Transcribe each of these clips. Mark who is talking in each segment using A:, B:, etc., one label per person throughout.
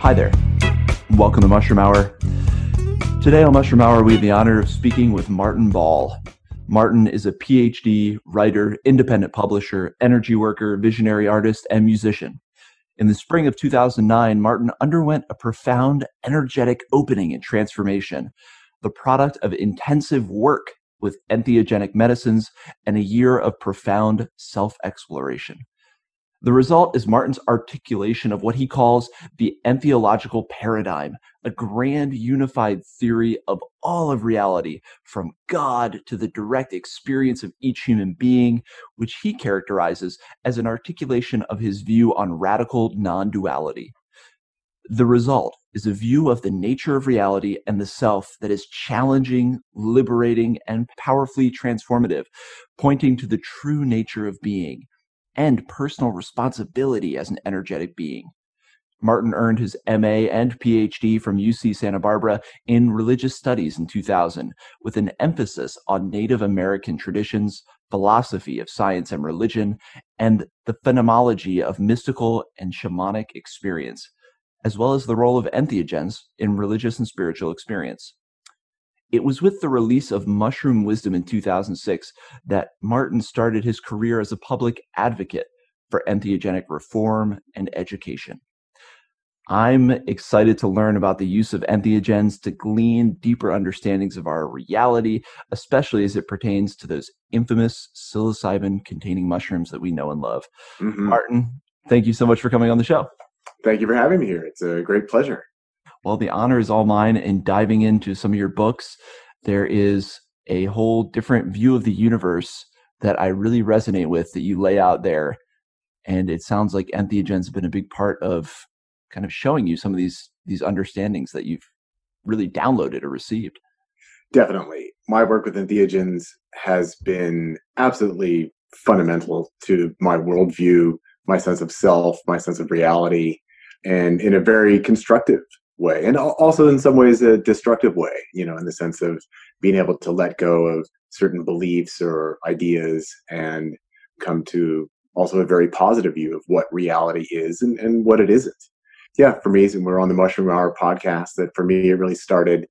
A: Hi there. Welcome to Mushroom Hour. Today on Mushroom Hour, we have the honor of speaking with Martin Ball. Martin is a PhD, writer, independent publisher, energy worker, visionary artist, and musician. In the spring of 2009, Martin underwent a profound energetic opening and transformation, the product of intensive work with entheogenic medicines and a year of profound self-exploration. The result is Martin's articulation of what he calls the entheological paradigm, a grand unified theory of all of reality, from God to the direct experience of each human being, which he characterizes as an articulation of his view on radical non-duality. The result is a view of the nature of reality and the self that is challenging, liberating, and powerfully transformative, pointing to the true nature of being and personal responsibility as an energetic being. Martin earned his MA and PhD from UC Santa Barbara in religious studies in 2000, with an emphasis on Native American traditions, philosophy of science and religion, and the phenomenology of mystical and shamanic experience, as well as the role of entheogens in religious and spiritual experience. It was with the release of Mushroom Wisdom in 2006 that Martin started his career as a public advocate for entheogenic reform and education. I'm excited to learn about the use of entheogens to glean deeper understandings of our reality, especially as it pertains to those infamous psilocybin-containing mushrooms that we know and love. Martin, thank you so much for coming on the show.
B: Thank you for having me here. It's a great pleasure.
A: Well, the honor is all mine. In diving into some of your books, there is a whole different view of the universe that I really resonate with that you lay out there. And it sounds like entheogens have been a big part of kind of showing you some of these understandings that you've really downloaded or received.
B: Definitely. My work with entheogens has been absolutely fundamental to my worldview, my sense of self, my sense of reality, and in a very constructive way, and also in some ways a destructive way, in the sense of being able to let go of certain beliefs or ideas and come to also a very positive view of what reality is and what it isn't. Yeah, for me, and we're on the Mushroom Hour podcast, that for me, it really started,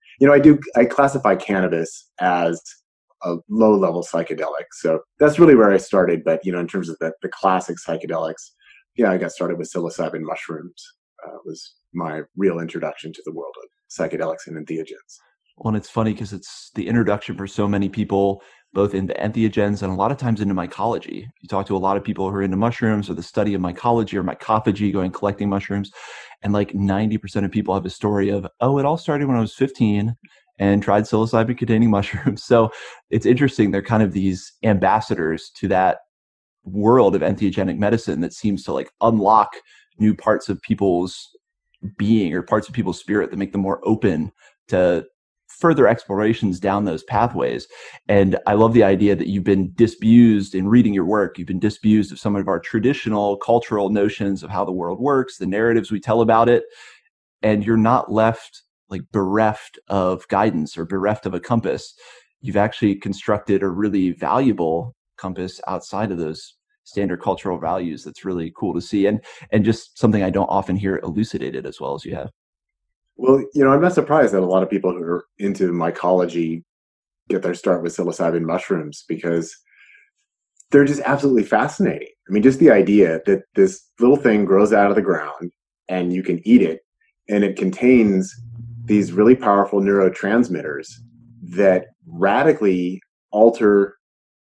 B: I classify cannabis as a low-level psychedelic. So that's really where I started. But, in terms of the classic psychedelics, I got started with psilocybin mushrooms. Was my real introduction to the world of psychedelics and entheogens.
A: Well, and it's funny because it's the introduction for so many people, both into entheogens and a lot of times into mycology. You talk to a lot of people who are into mushrooms or the study of mycology or mycophagy, going collecting mushrooms, and like 90% of people have a story of, it all started when I was 15 and tried psilocybin-containing mushrooms. So it's interesting. They're kind of these ambassadors to that world of entheogenic medicine that seems to like unlock new parts of people's being or parts of people's spirit that make them more open to further explorations down those pathways. And I love the idea that you've been disabused in reading your work. You've been disabused of some of our traditional cultural notions of how the world works, the narratives we tell about it, and you're not left like bereft of guidance or bereft of a compass. You've actually constructed a really valuable compass outside of those standard cultural values. That's really cool to see, and just something I don't often hear elucidated as well as you have.
B: Well, I'm not surprised that a lot of people who are into mycology get their start with psilocybin mushrooms, because they're just absolutely fascinating. I mean, just the idea that this little thing grows out of the ground and you can eat it, and it contains these really powerful neurotransmitters that radically alter,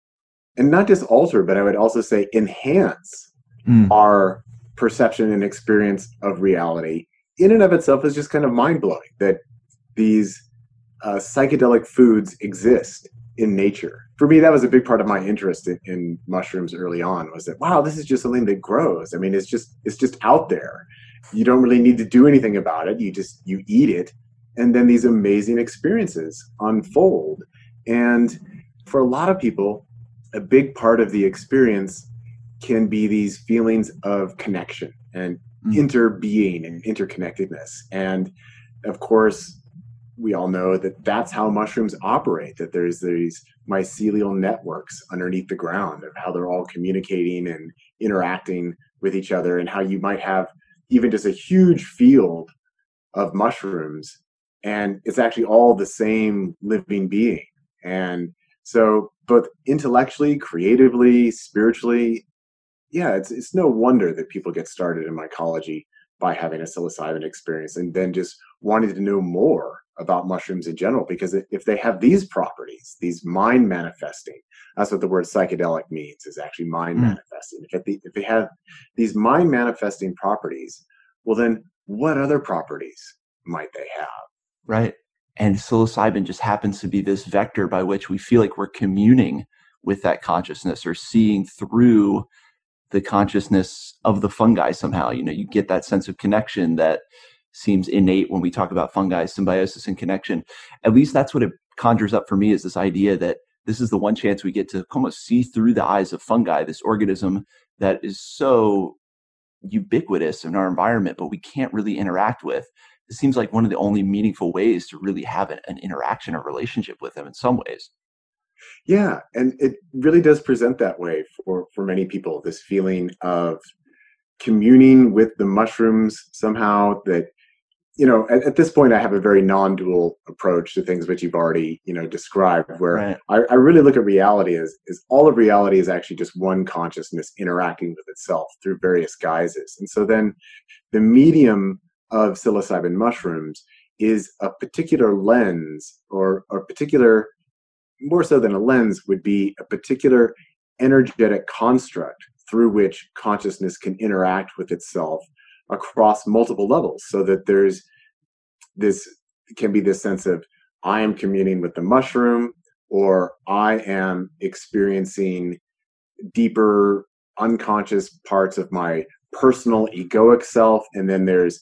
B: and not just alter, but I would also say enhance our perception and experience of reality, in and of itself is just kind of mind-blowing that these psychedelic foods exist in nature. For me, that was a big part of my interest in mushrooms early on, was that, wow, this is just something that grows. I mean, it's just out there. You don't really need to do anything about it. You eat it, and then these amazing experiences unfold. And for a lot of people, a big part of the experience can be these feelings of connection and interbeing and interconnectedness. And of course, we all know that that's how mushrooms operate, that there's these mycelial networks underneath the ground of how they're all communicating and interacting with each other, and how you might have even just a huge field of mushrooms, and it's actually all the same living being. And so both intellectually, creatively, spiritually, yeah, it's no wonder that people get started in mycology by having a psilocybin experience and then just wanting to know more about mushrooms in general. Because if they have these properties, these mind manifesting, that's what the word psychedelic means, is actually mind
A: Mm,
B: manifesting. If they have these mind manifesting properties, well, then what other properties might they have?
A: right. And psilocybin just happens to be this vector by which we feel like we're communing with that consciousness or seeing through the consciousness of the fungi somehow. You get that sense of connection that seems innate when we talk about fungi, symbiosis and connection. At least that's what it conjures up for me, is this idea that this is the one chance we get to almost see through the eyes of fungi, this organism that is so ubiquitous in our environment, but we can't really interact with. It seems like one of the only meaningful ways to really have an interaction or relationship with them in some ways.
B: Yeah, and it really does present that way for many people, this feeling of communing with the mushrooms somehow. That, at this point, I have a very non-dual approach to things, which you've already, described, where
A: Right.
B: I really look at reality as all of reality is actually just one consciousness interacting with itself through various guises. And so then the medium of psilocybin mushrooms is a particular lens, or a particular, more so than a lens, would be a particular energetic construct through which consciousness can interact with itself across multiple levels, so that there's this can be this sense of, I am communing with the mushroom, or I am experiencing deeper unconscious parts of my personal egoic self. And then there's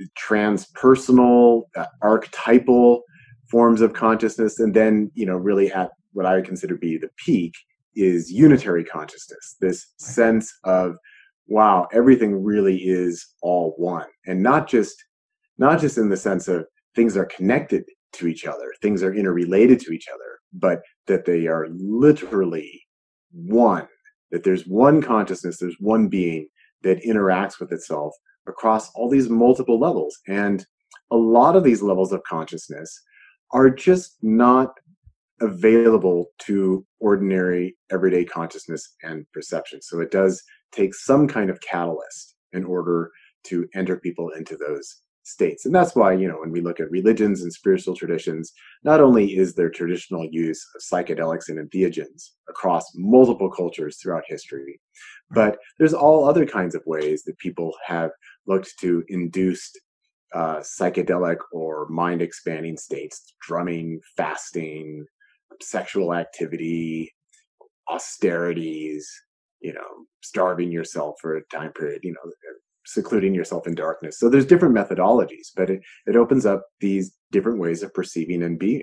B: transpersonal, archetypal forms of consciousness. And then, really at what I would consider to be the peak is unitary consciousness, this sense of, wow, everything really is all one. And not just in the sense of things are connected to each other, things are interrelated to each other, but that they are literally one, that there's one consciousness, there's one being that interacts with itself across all these multiple levels. And a lot of these levels of consciousness are just not available to ordinary everyday consciousness and perception. So it does take some kind of catalyst in order to enter people into those states. And that's why, when we look at religions and spiritual traditions, not only is there traditional use of psychedelics and entheogens across multiple cultures throughout history, but there's all other kinds of ways that people have looked to induce psychedelic or mind expanding states: drumming, fasting, sexual activity, austerities, starving yourself for a time period, secluding yourself in darkness. So there's different methodologies, but it opens up these different ways of perceiving and being.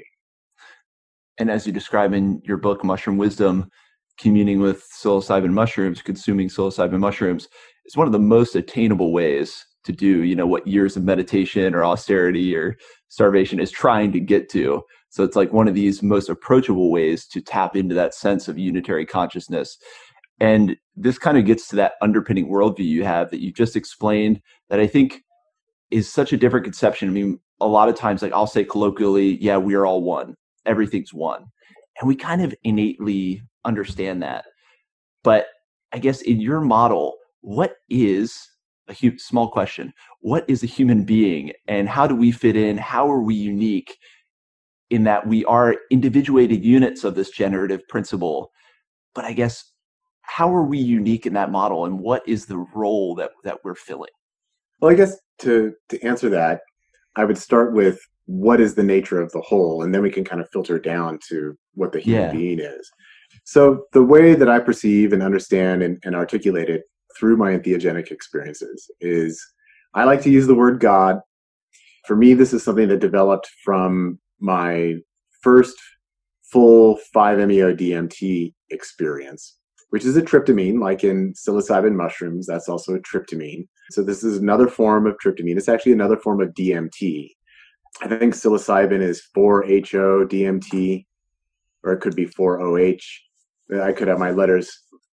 A: And as you describe in your book, Mushroom Wisdom, communing with psilocybin mushrooms, consuming psilocybin mushrooms is one of the most attainable ways to do, what years of meditation or austerity or starvation is trying to get to. So it's like one of these most approachable ways to tap into that sense of unitary consciousness. And this kind of gets to that underpinning worldview you have that you just explained, that I think is such a different conception. I mean, a lot of times, like I'll say colloquially, yeah, we are all one. Everything's one. And we kind of innately understand that. But I guess in your model, what is small question, what is a human being and how do we fit in? How are we unique in that we are individuated units of this generative principle? But I guess, how are we unique in that model, and what is the role that we're filling?
B: Well, I guess to answer that, I would start with what is the nature of the whole, and then we can kind of filter down to what the human
A: Yeah.
B: being is. So the way that I perceive and understand and articulate it through my entheogenic experiences is, I like to use the word God. For me, this is something that developed from my first full 5-MeO-DMT experience, which is a tryptamine, like in psilocybin mushrooms. That's also a tryptamine. So this is another form of tryptamine. It's actually another form of DMT. I think psilocybin is 4-HO DMT, or it could be 4-OH. I could have my letters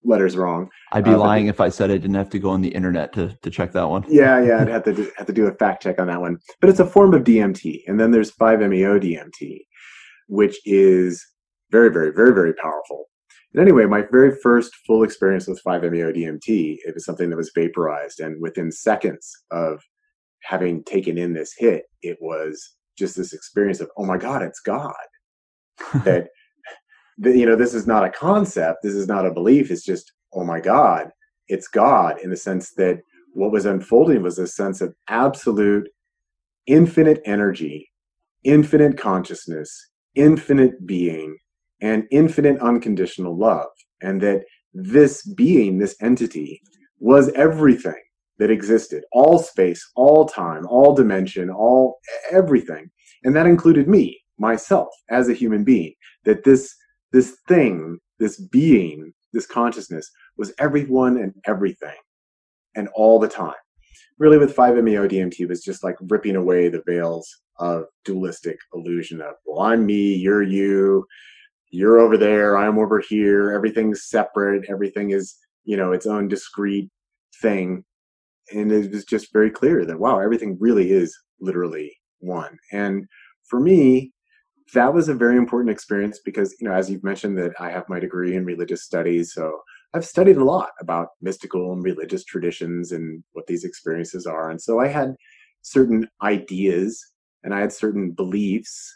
B: letters wrong.
A: I'd be lying if I said I didn't have to go on the internet to check that one.
B: Yeah, I'd have to do a fact check on that one. But it's a form of DMT, and then there's 5-MeO-DMT, which is very, very, very, very powerful. And anyway, my very first full experience with 5-MeO-DMT, it was something that was vaporized, and within seconds of having taken in this hit, it was just this experience of, oh my God, it's God. that this is not a concept, this is not a belief, it's just, oh my God, it's God, in the sense that what was unfolding was a sense of absolute infinite energy, infinite consciousness, infinite being, and infinite unconditional love. And that this being, this entity, was everything that existed, all space, all time, all dimension, all everything. And that included me, myself, as a human being. That this thing, this being, this consciousness was everyone and everything, and all the time. Really, with 5-MeO-DMT, was just like ripping away the veils of dualistic illusion of, well, I'm me, you're you, you're over there, I'm over here, everything's separate, everything is, its own discrete thing. And it was just very clear that, wow, everything really is literally one. And for me, that was a very important experience because, as you've mentioned, that I have my degree in religious studies. So I've studied a lot about mystical and religious traditions and what these experiences are. And so I had certain ideas and I had certain beliefs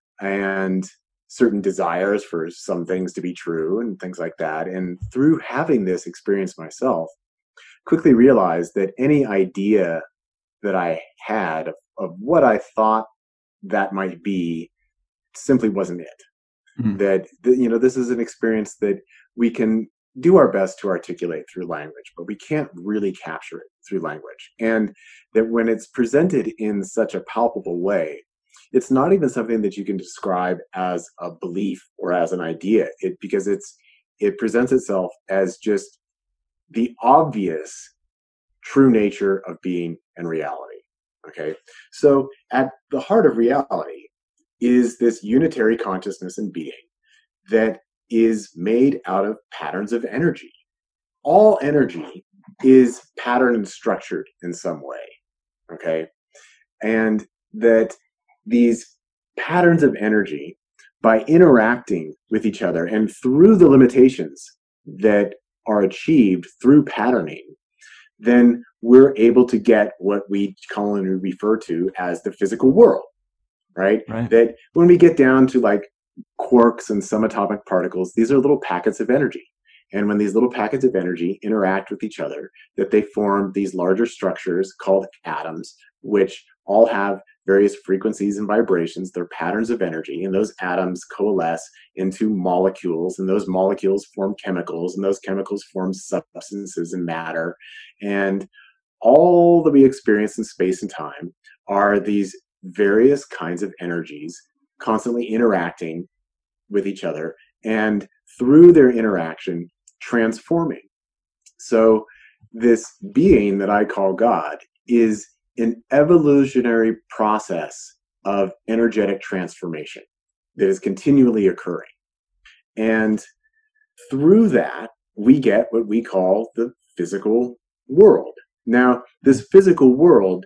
B: and certain desires for some things to be true and things like that. And through having this experience myself, quickly realized that any idea that I had of what I thought that might be simply wasn't it. Mm-hmm. That, this is an experience that we can do our best to articulate through language, but we can't really capture it through language. And that when it's presented in such a palpable way, it's not even something that you can describe as a belief or as an idea, because it presents itself as just the obvious true nature of being and reality. Okay, so at the heart of reality is this unitary consciousness and being that is made out of patterns of energy. All energy is patterned and structured in some way. Okay, and that these patterns of energy, by interacting with each other and through the limitations that are achieved through patterning, then we're able to get what we commonly refer to as the physical world, right? That when we get down to like quarks and subatomic particles, these are little packets of energy. And when these little packets of energy interact with each other, that they form these larger structures called atoms, which all have various frequencies and vibrations. They're patterns of energy, and those atoms coalesce into molecules, and those molecules form chemicals, and those chemicals form substances and matter. And all that we experience in space and time are these various kinds of energies constantly interacting with each other, and through their interaction, transforming. So this being that I call God is an evolutionary process of energetic transformation that is continually occurring. And through that, we get what we call the physical world. Now, this physical world,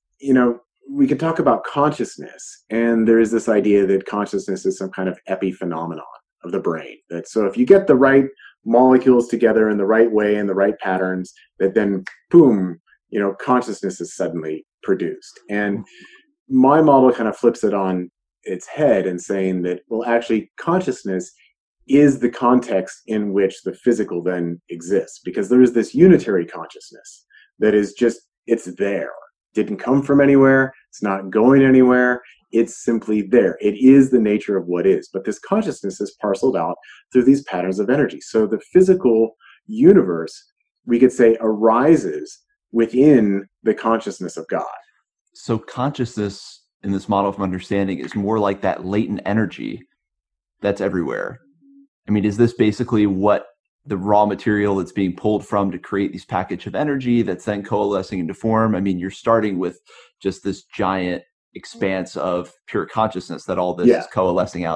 B: we can talk about consciousness, and there is this idea that consciousness is some kind of epiphenomenon of the brain. That so if you get the right molecules together in the right way and the right patterns, that then boom, consciousness is suddenly produced. And my model kind of flips it on its head and saying that, well, actually, consciousness is the context in which the physical then exists, because there is this unitary consciousness that is just, it's there. Didn't come from anywhere. It's not going anywhere. It's simply there. It is the nature of what is. But this consciousness is parceled out through these patterns of energy. So the physical universe, we could say, arises within the consciousness of God.
A: So consciousness in this model of understanding is more like that latent energy that's everywhere. I mean, is this basically what the raw material that's being pulled from to create these package of energy that's then coalescing into form? I mean, you're starting with just this giant expanse of pure consciousness that all this is coalescing out of.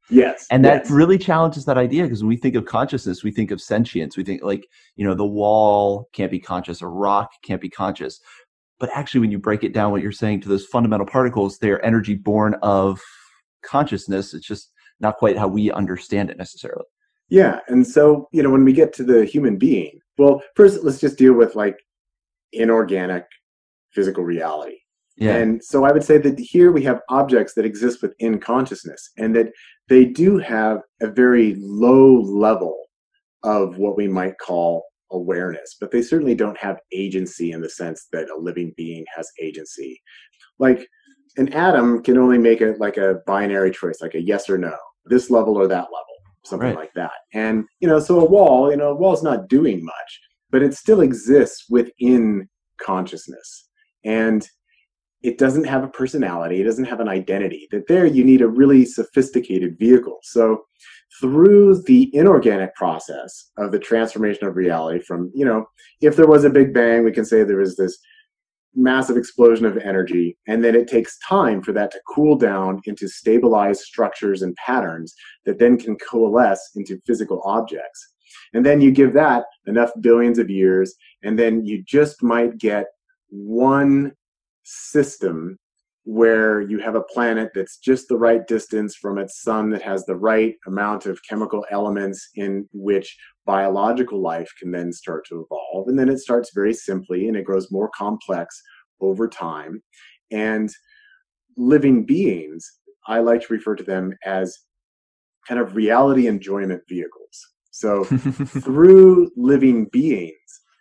B: Yes.
A: And that
B: Yes.
A: really challenges that idea, because when we think of consciousness, we think of sentience. We think like, the wall can't be conscious, a rock can't be conscious. But actually, when you break it down, what you're saying to those fundamental particles, they're energy born of consciousness. It's just not quite how we understand it necessarily.
B: Yeah. And so, when we get to the human being, well, first let's just deal with like inorganic physical reality.
A: Yeah.
B: And so I would say that here we have objects that exist within consciousness, and that they do have a very low level of what we might call awareness, but they certainly don't have agency in the sense that a living being has agency. Like an atom can only make it like a binary choice, like a yes or no, this level or that level, something
A: Right.
B: like that. And, so a wall's not doing much, but it still exists within consciousness. And it doesn't have a personality. It doesn't have an identity. That there you need a really sophisticated vehicle. So through the inorganic process of the transformation of reality from, if there was a big bang, we can say there was this massive explosion of energy, and then it takes time for that to cool down into stabilized structures and patterns that then can coalesce into physical objects. And then you give that enough billions of years, and then you just might get one system where you have a planet that's just the right distance from its sun, that has the right amount of chemical elements in which biological life can then start to evolve. And then it starts very simply and it grows more complex over time. And living beings, I like to refer to them as kind of reality enjoyment vehicles. So through living beings,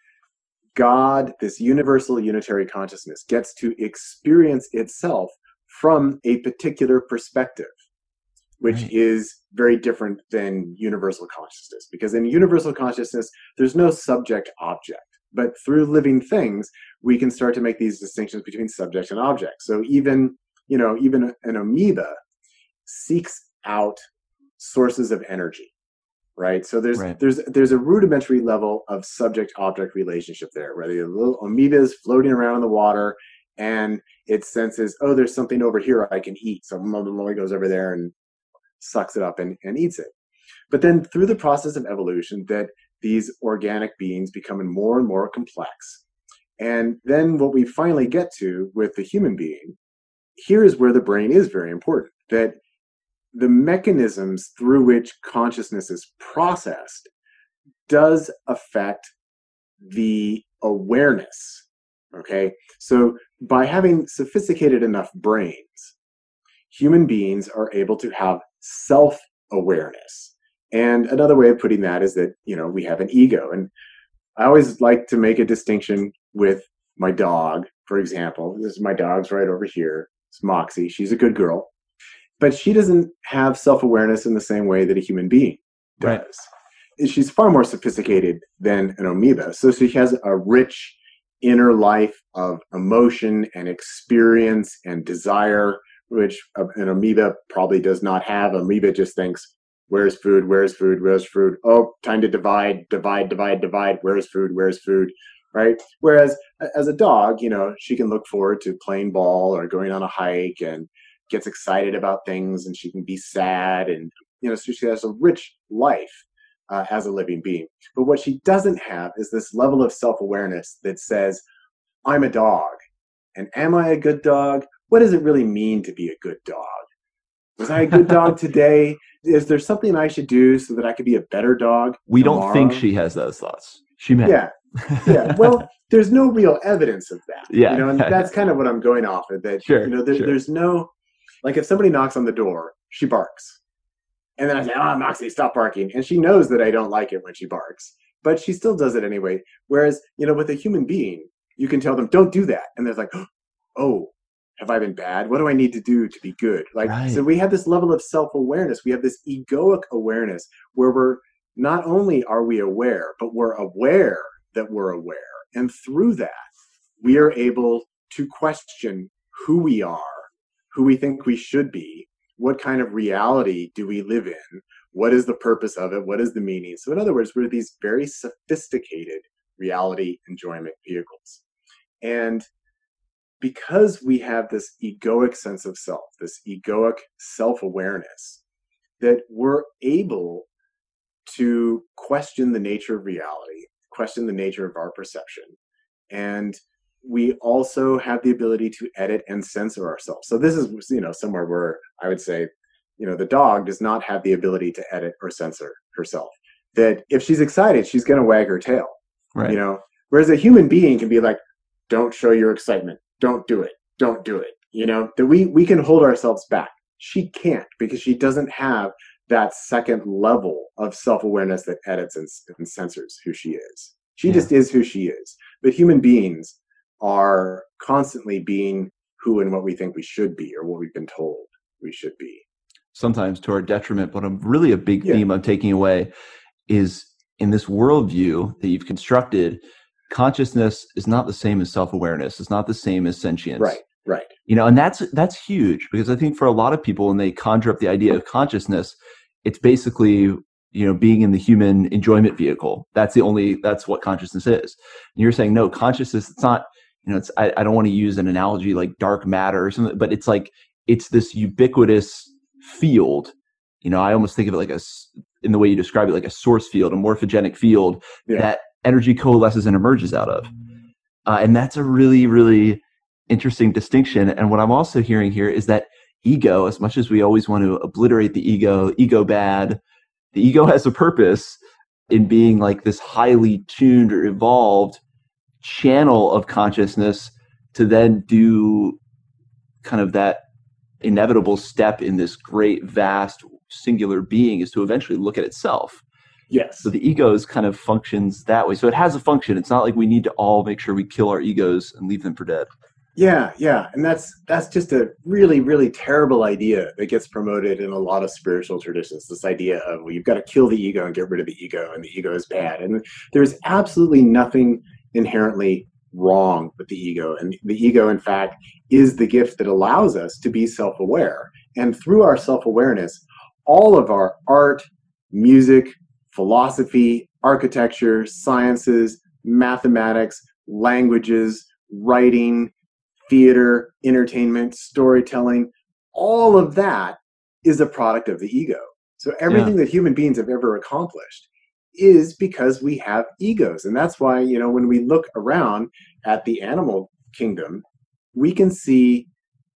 B: God, this universal unitary consciousness, gets to experience itself from a particular perspective, which
A: Right.
B: is very different than universal consciousness. Because in universal consciousness, there's no subject object. But through living things, we can start to make these distinctions between subject and object. So even an amoeba seeks out sources of energy. Right. So
A: Right.
B: there's a rudimentary level of subject-object relationship there, where the little amoeba is floating around in the water and it senses, oh, there's something over here I can eat. So it goes over there and sucks it up and eats it. But then through the process of evolution, that these organic beings become more and more complex. And then what we finally get to with the human being, here is where the brain is very important. That the mechanisms through which consciousness is processed does affect the awareness. Okay. So by having sophisticated enough brains, human beings are able to have self-awareness. And another way of putting that is that, we have an ego. And I always like to make a distinction with my dog, for example. This is my dog's right over here. It's Moxie. She's a good girl. But she doesn't have self-awareness in the same way that a human being does. Right. She's far more sophisticated than an amoeba. So she has a rich inner life of emotion and experience and desire, which an amoeba probably does not have. Amoeba just thinks, where's food, where's food, where's food? Oh, time to divide. Where's food, right? Whereas as a dog, she can look forward to playing ball or going on a hike and gets excited about things, and she can be sad, and so she has a rich life as a living being. But what she doesn't have is this level of self-awareness that says, I'm a dog, and am I a good dog? What does it really mean to be a good dog? Was I a good dog today? Is there something I should do so that I could be a better dog
A: We
B: tomorrow?
A: don't think she has those thoughts. She may.
B: Yeah. Well, there's no real evidence of that.
A: Yeah.
B: And that's kind of what I'm going off of. That
A: Sure.
B: There's no. Like if somebody knocks on the door, she barks. And then I say, Moxie, stop barking. And she knows that I don't like it when she barks, but she still does it anyway. Whereas, with a human being, you can tell them, don't do that. And they're like, oh, have I been bad? What do I need to do to be good? Right. So we have this level of self-awareness. We have this egoic awareness where we're not only are we aware, but we're aware that we're aware. And through that, we are able to question who we are, who we think we should be, what kind of reality do we live in, what is the purpose of it, what is the meaning. So in other words, we're these very sophisticated reality enjoyment vehicles. And because we have this egoic sense of self, this egoic self-awareness, that we're able to question the nature of reality, question the nature of our perception. And we also have the ability to edit and censor ourselves. So this is, somewhere where I would say, the dog does not have the ability to edit or censor herself. That if she's excited, she's going to wag her tail,
A: Right.
B: Whereas a human being can be like, don't show your excitement. Don't do it. Don't do it. That we can hold ourselves back. She can't, because she doesn't have that second level of self-awareness that edits and censors who she is. She just is who she is. But human beings are constantly being who and what we think we should be, or what we've been told we should be.
A: Sometimes to our detriment, but really a big theme I'm taking away is, in this worldview that you've constructed, consciousness is not the same as self-awareness. It's not the same as sentience.
B: Right.
A: And that's huge, because I think for a lot of people, when they conjure up the idea of consciousness, it's basically, being in the human enjoyment vehicle. That's what consciousness is. And you're saying, no, consciousness, it's not, I don't want to use an analogy like dark matter or something, but it's like, it's this ubiquitous field. I almost think of it like in the way you describe it, like a source field, a morphogenic field that energy coalesces and emerges out of. And that's a really, really interesting distinction. And what I'm also hearing here is that ego, as much as we always want to obliterate the ego bad, the ego has a purpose in being like this highly tuned or evolved channel of consciousness to then do kind of that inevitable step in this great, vast, singular being, is to eventually look at itself.
B: Yes.
A: So the ego kind of functions that way. So it has a function. It's not like we need to all make sure we kill our egos and leave them for dead.
B: Yeah. And that's just a really, really terrible idea that gets promoted in a lot of spiritual traditions. This idea of, well, you've got to kill the ego and get rid of the ego, and the ego is bad. And there's absolutely nothing inherently wrong with the ego. And the ego, in fact, is the gift that allows us to be self-aware. And through our self-awareness, all of our art, music, philosophy, architecture, sciences, mathematics, languages, writing, theater, entertainment, storytelling, all of that is a product of the ego. So everything that human beings have ever accomplished is because we have egos. And that's why, when we look around at the animal kingdom, we can see,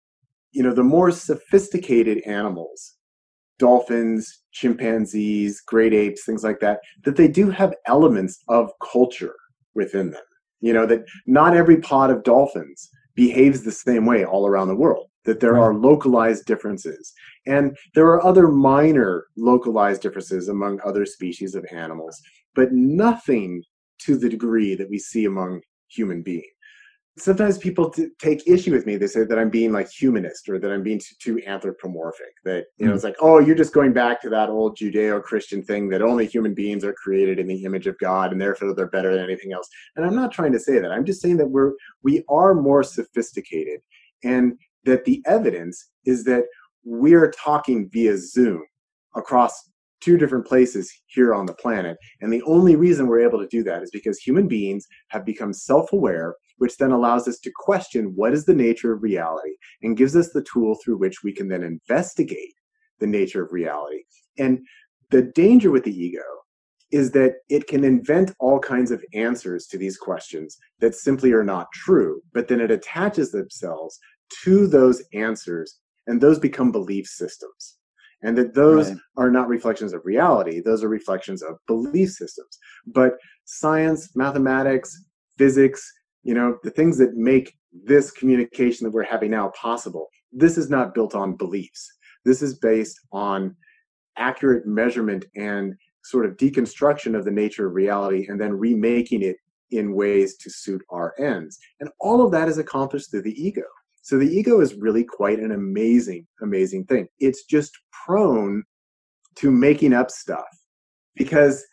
B: the more sophisticated animals, dolphins, chimpanzees, great apes, things like that, that they do have elements of culture within them. That not every pod of dolphins behaves the same way all around the world, that there are localized differences. And there are other minor localized differences among other species of animals, but nothing to the degree that we see among human beings. Sometimes people take issue with me. They say that I'm being like humanist, or that I'm being too anthropomorphic, that, it's like, oh, you're just going back to that old Judeo-Christian thing that only human beings are created in the image of God and therefore they're better than anything else. And I'm not trying to say that. I'm just saying that we are more sophisticated, and that the evidence is that we're talking via Zoom across two different places here on the planet. And the only reason we're able to do that is because human beings have become self-aware, which then allows us to question what is the nature of reality, and gives us the tool through which we can then investigate the nature of reality. And the danger with the ego is that it can invent all kinds of answers to these questions that simply are not true, but then it attaches themselves to those answers, and those become belief systems. And that those are not reflections of reality, those are reflections of belief systems. But science, mathematics, physics, the things that make this communication that we're having now possible, this is not built on beliefs. This is based on accurate measurement and sort of deconstruction of the nature of reality, and then remaking it in ways to suit our ends. And all of that is accomplished through the ego. So the ego is really quite an amazing, amazing thing. It's just prone to making up stuff, because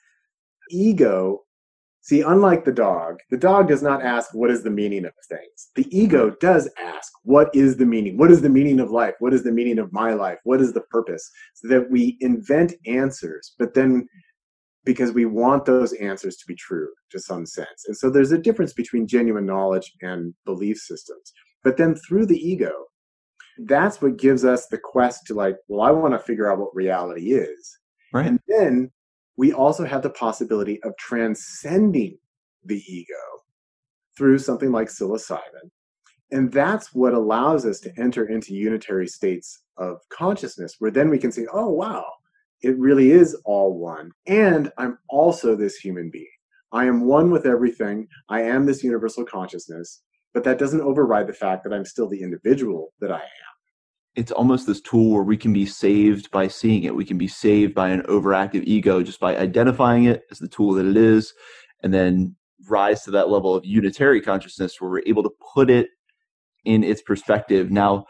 B: ego, see, unlike the dog does not ask, what is the meaning of things? The ego does ask, what is the meaning? What is the meaning of life? What is the meaning of my life? What is the purpose? So that we invent answers, but then because we want those answers to be true to some sense. And so there's a difference between genuine knowledge and belief systems. But then through the ego, that's what gives us the quest to like, well, I want to figure out what reality is.
A: Right.
B: And then we also have the possibility of transcending the ego through something like psilocybin. And that's what allows us to enter into unitary states of consciousness, where then we can say, oh, wow, it really is all one. And I'm also this human being. I am one with everything. I am this universal consciousness, but that doesn't override the fact that I'm still the individual that I am.
A: It's almost this tool where we can be saved by seeing it. We can be saved by an overactive ego just by identifying it as the tool that it is, and then rise to that level of unitary consciousness where we're able to put it in its perspective. Now,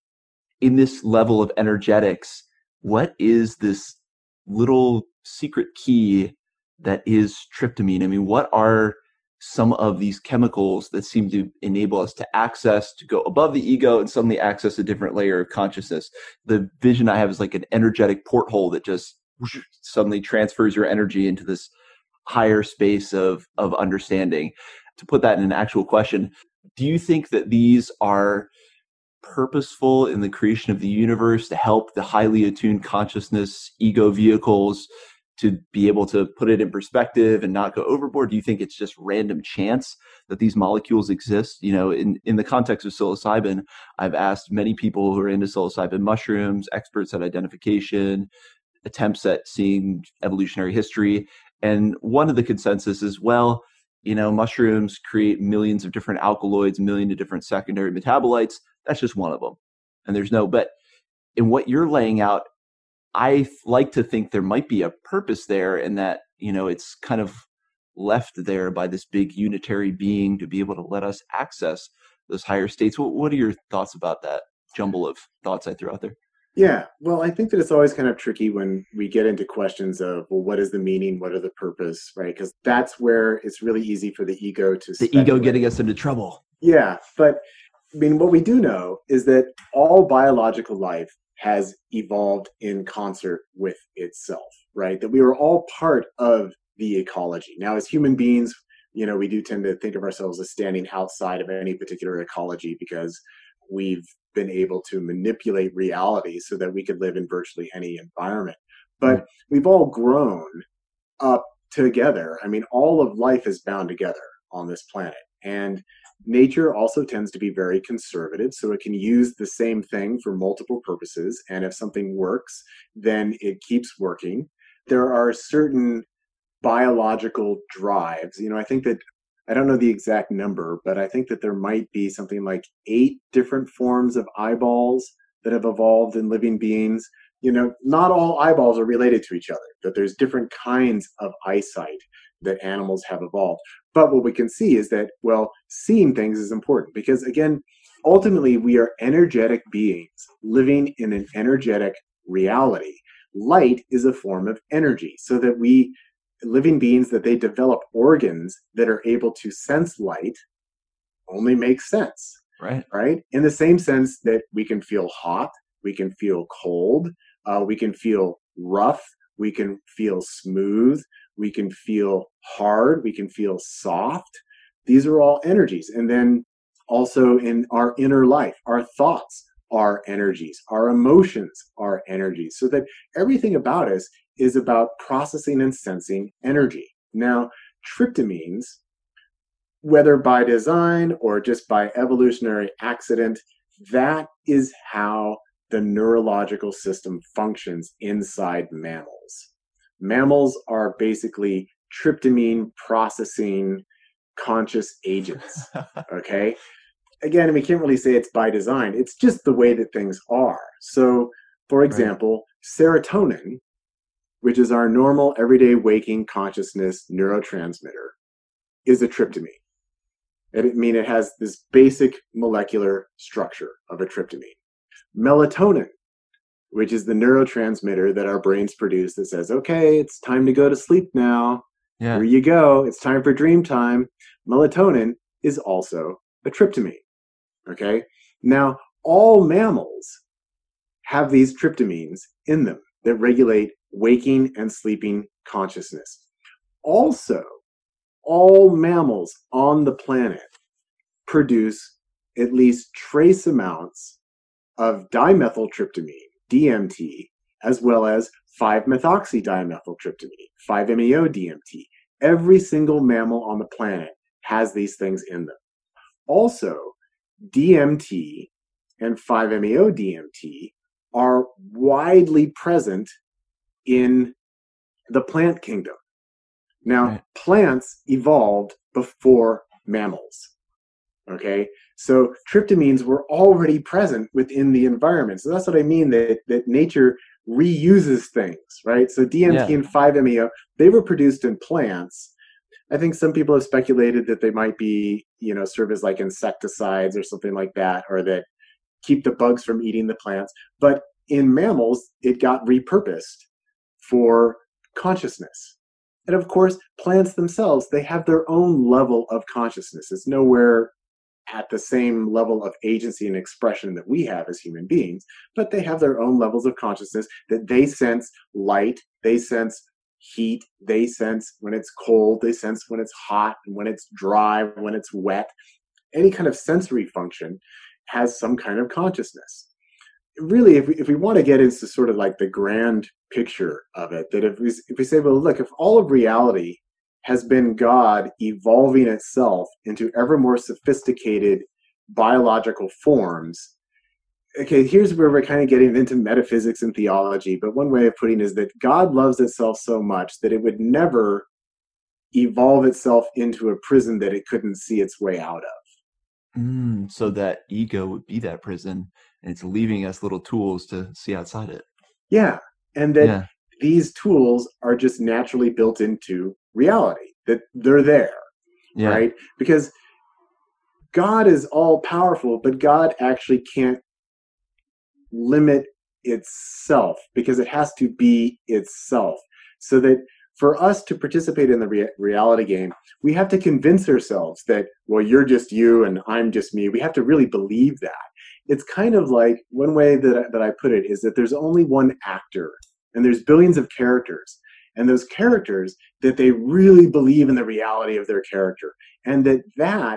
A: in this level of energetics, what is this little secret key that is tryptamine? I mean, what are some of these chemicals that seem to enable us to go above the ego and suddenly access a different layer of consciousness? The vision I have is like an energetic porthole that just suddenly transfers your energy into this higher space of understanding. To put that in an actual question, do you think that these are purposeful in the creation of the universe to help the highly attuned consciousness ego vehicles to be able to put it in perspective and not go overboard? Do you think it's just random chance that these molecules exist? You know, in the context of psilocybin, I've asked many people who are into psilocybin mushrooms, experts at identification, attempts at seeing evolutionary history. And one of the consensus is, well, you know, mushrooms create millions of different alkaloids, millions of different secondary metabolites. That's just one of them. And but in what you're laying out, I like to think there might be a purpose there, and that, you know, it's kind of left there by this big unitary being to be able to let us access those higher states. What are your thoughts about that jumble of thoughts I threw out there?
B: Yeah, well, I think that it's always kind of tricky when we get into questions of, well, what is the meaning? What are the purpose, right? Because that's where it's really easy for the ego to
A: The ego getting us into trouble.
B: Yeah, but I mean, what we do know is that all biological life has evolved in concert with itself, right? That we are all part of the ecology. Now, as human beings, you know, we do tend to think of ourselves as standing outside of any particular ecology because we've been able to manipulate reality so that we could live in virtually any environment. But we've all grown up together. I mean, all of life is bound together on this planet. And nature also tends to be very conservative, so it can use the same thing for multiple purposes. And if something works, then it keeps working. There are certain biological drives. You know, I think that, I don't know the exact number, but I think that there might be something like 8 different forms of eyeballs that have evolved in living beings. You know, not all eyeballs are related to each other, that there's different kinds of eyesight that animals have evolved. But what we can see is that, well, seeing things is important because, again, ultimately, we are energetic beings living in an energetic reality. Light is a form of energy, so that living beings, that they develop organs that are able to sense light only makes sense. Right? In the same sense that we can feel hot, we can feel cold, we can feel rough, we can feel smooth, we can feel hard, we can feel soft. These are all energies. And then also in our inner life, our thoughts are energies, our emotions are energies, so that everything about us is about processing and sensing energy. Now, tryptamines, whether by design or just by evolutionary accident, that is how the neurological system functions inside mammals. Mammals are basically tryptamine processing conscious agents, okay? Again, we can't really say it's by design. It's just the way that things are. So, for example, serotonin, which is our normal everyday waking consciousness neurotransmitter, is a tryptamine. It has this basic molecular structure of a tryptamine. Melatonin, which is the neurotransmitter that our brains produce that says, okay, it's time to go to sleep now. Yeah. Here you go. It's time for dream time. Melatonin is also a tryptamine. Okay? Now, all mammals have these tryptamines in them that regulate waking and sleeping consciousness. Also, all mammals on the planet produce at least trace amounts of dimethyltryptamine, DMT, as well as 5-methoxydimethyltryptamine, 5-MeO-DMT. Every single mammal on the planet has these things in them. Also, DMT and 5-MeO-DMT are widely present in the plant kingdom. Now, plants evolved before mammals. Okay, so tryptamines were already present within the environment. So that's what I mean, that nature reuses things, right? So DMT and 5-MeO, they were produced in plants. I think some people have speculated that they might be, serve as like insecticides or something like that, or that keep the bugs from eating the plants. But in mammals, it got repurposed for consciousness. And of course, plants themselves, they have their own level of consciousness. It's nowhere at the same level of agency and expression that we have as human beings, but they have their own levels of consciousness that they sense light, they sense heat, they sense when it's cold, they sense when it's hot, and when it's dry, when it's wet. Any kind of sensory function has some kind of consciousness. Really, if we want to get into sort of like the grand picture of it, that if we say, well, look, if all of reality has been God evolving itself into ever more sophisticated biological forms, okay, here's where we're kind of getting into metaphysics and theology, but one way of putting it is that God loves itself so much that it would never evolve itself into a prison that it couldn't see its way out of.
A: So that ego would be that prison, and it's leaving us little tools to see outside it.
B: Yeah, and that these tools are just naturally built into reality, that they're there, right? Because God is all powerful, but God actually can't limit itself because it has to be itself. So that for us to participate in the reality game, we have to convince ourselves that, well, you're just you and I'm just me. We have to really believe that. It's kind of like, one way that I put it is that there's only one actor and there's billions of characters. And those characters, that they really believe in the reality of their character. And that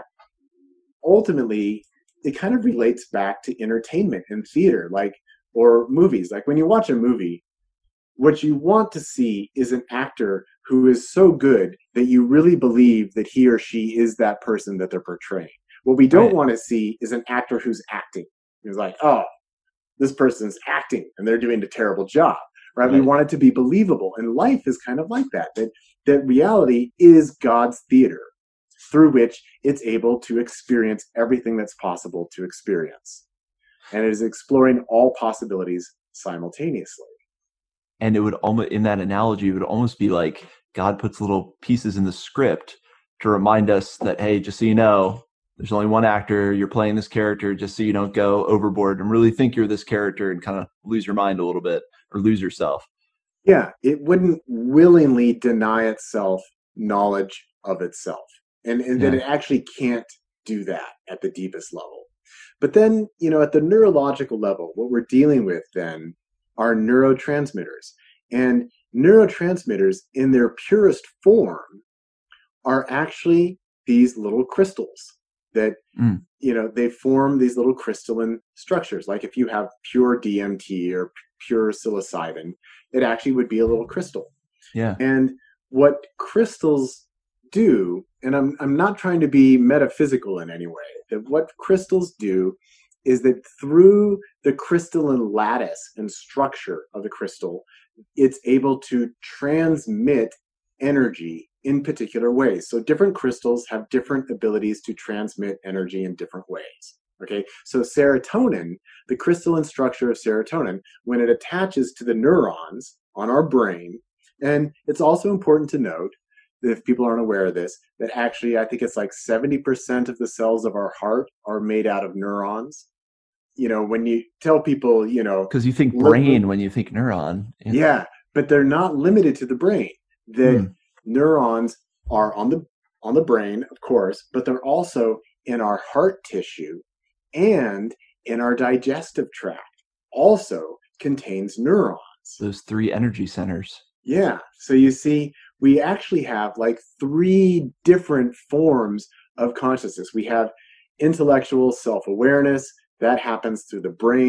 B: ultimately, it kind of relates back to entertainment and theater, or movies. Like when you watch a movie, what you want to see is an actor who is so good that you really believe that he or she is that person that they're portraying. What we don't want to see is an actor who's acting. It's like, oh, this person's acting and they're doing a terrible job, right? We want it to be believable. And life is kind of like that reality is God's theater through which it's able to experience everything that's possible to experience. And it is exploring all possibilities simultaneously.
A: And it would almost, in that analogy, it would almost be like God puts little pieces in the script to remind us that, hey, just so you know, there's only one actor, you're playing this character, just so you don't go overboard and really think you're this character and kind of lose your mind a little bit or lose yourself.
B: Yeah, it wouldn't willingly deny itself knowledge of itself. And that it actually can't do that at the deepest level. But then, at the neurological level, what we're dealing with then are neurotransmitters. And neurotransmitters in their purest form are actually these little crystals that, they form these little crystalline structures. Like if you have pure DMT or pure psilocybin, it actually would be a little crystal.
A: Yeah.
B: And what crystals do, and I'm not trying to be metaphysical in any way, that what crystals do is that through the crystalline lattice and structure of the crystal, it's able to transmit energy in particular ways. So different crystals have different abilities to transmit energy in different ways. Okay, so serotonin, the crystalline structure of serotonin, when it attaches to the neurons on our brain, and it's also important to note, if people aren't aware of this, that actually I think it's like 70% of the cells of our heart are made out of neurons. When you tell people,
A: because you think brain when you think neuron.
B: Yeah, but they're not limited to the brain. The neurons are on the brain, of course, but they're also in our heart tissue and in our digestive tract. Also contains neurons.
A: Those 3 energy centers.
B: Yeah. So you see, we actually have like 3 different forms of consciousness. We have intellectual self-awareness that happens through the brain.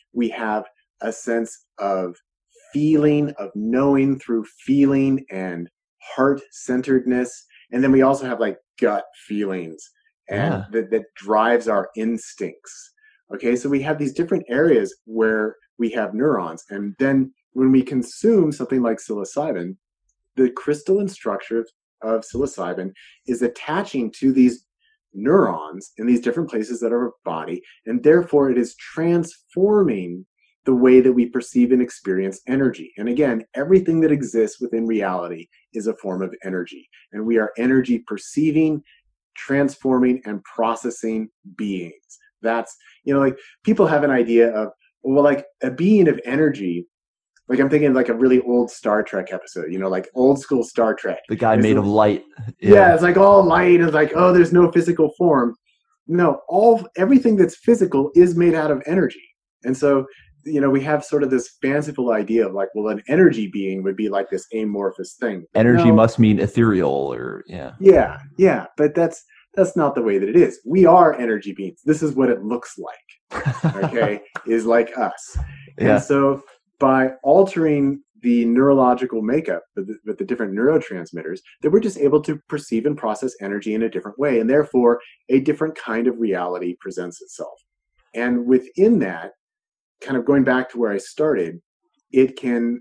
B: we have a sense of feeling, of knowing through feeling and heart-centeredness. And then we also have like gut feelings and that drives our instincts. Okay, so we have these different areas where we have neurons. And then when we consume something like psilocybin, the crystalline structure of psilocybin is attaching to these neurons in these different places of our body, and therefore it is transforming the way that we perceive and experience energy. And again, everything that exists within reality is a form of energy, and we are energy perceiving, transforming, and processing beings. That's, like people have an idea of, well, like a being of energy. Like I'm thinking like a really old Star Trek episode, like old school Star Trek.
A: The guy made of light.
B: Yeah, it's like all light. It's like, oh, there's no physical form. No, everything that's physical is made out of energy. And so, we have sort of this fanciful idea of like, well, an energy being would be like this amorphous thing. But
A: energy must mean ethereal or
B: Yeah. But that's not the way that it is. We are energy beings. This is what it looks like. Okay, is like us.
A: Yeah.
B: And so by altering the neurological makeup with the different neurotransmitters, that we're just able to perceive and process energy in a different way, and therefore a different kind of reality presents itself. And within that, kind of going back to where I started, it can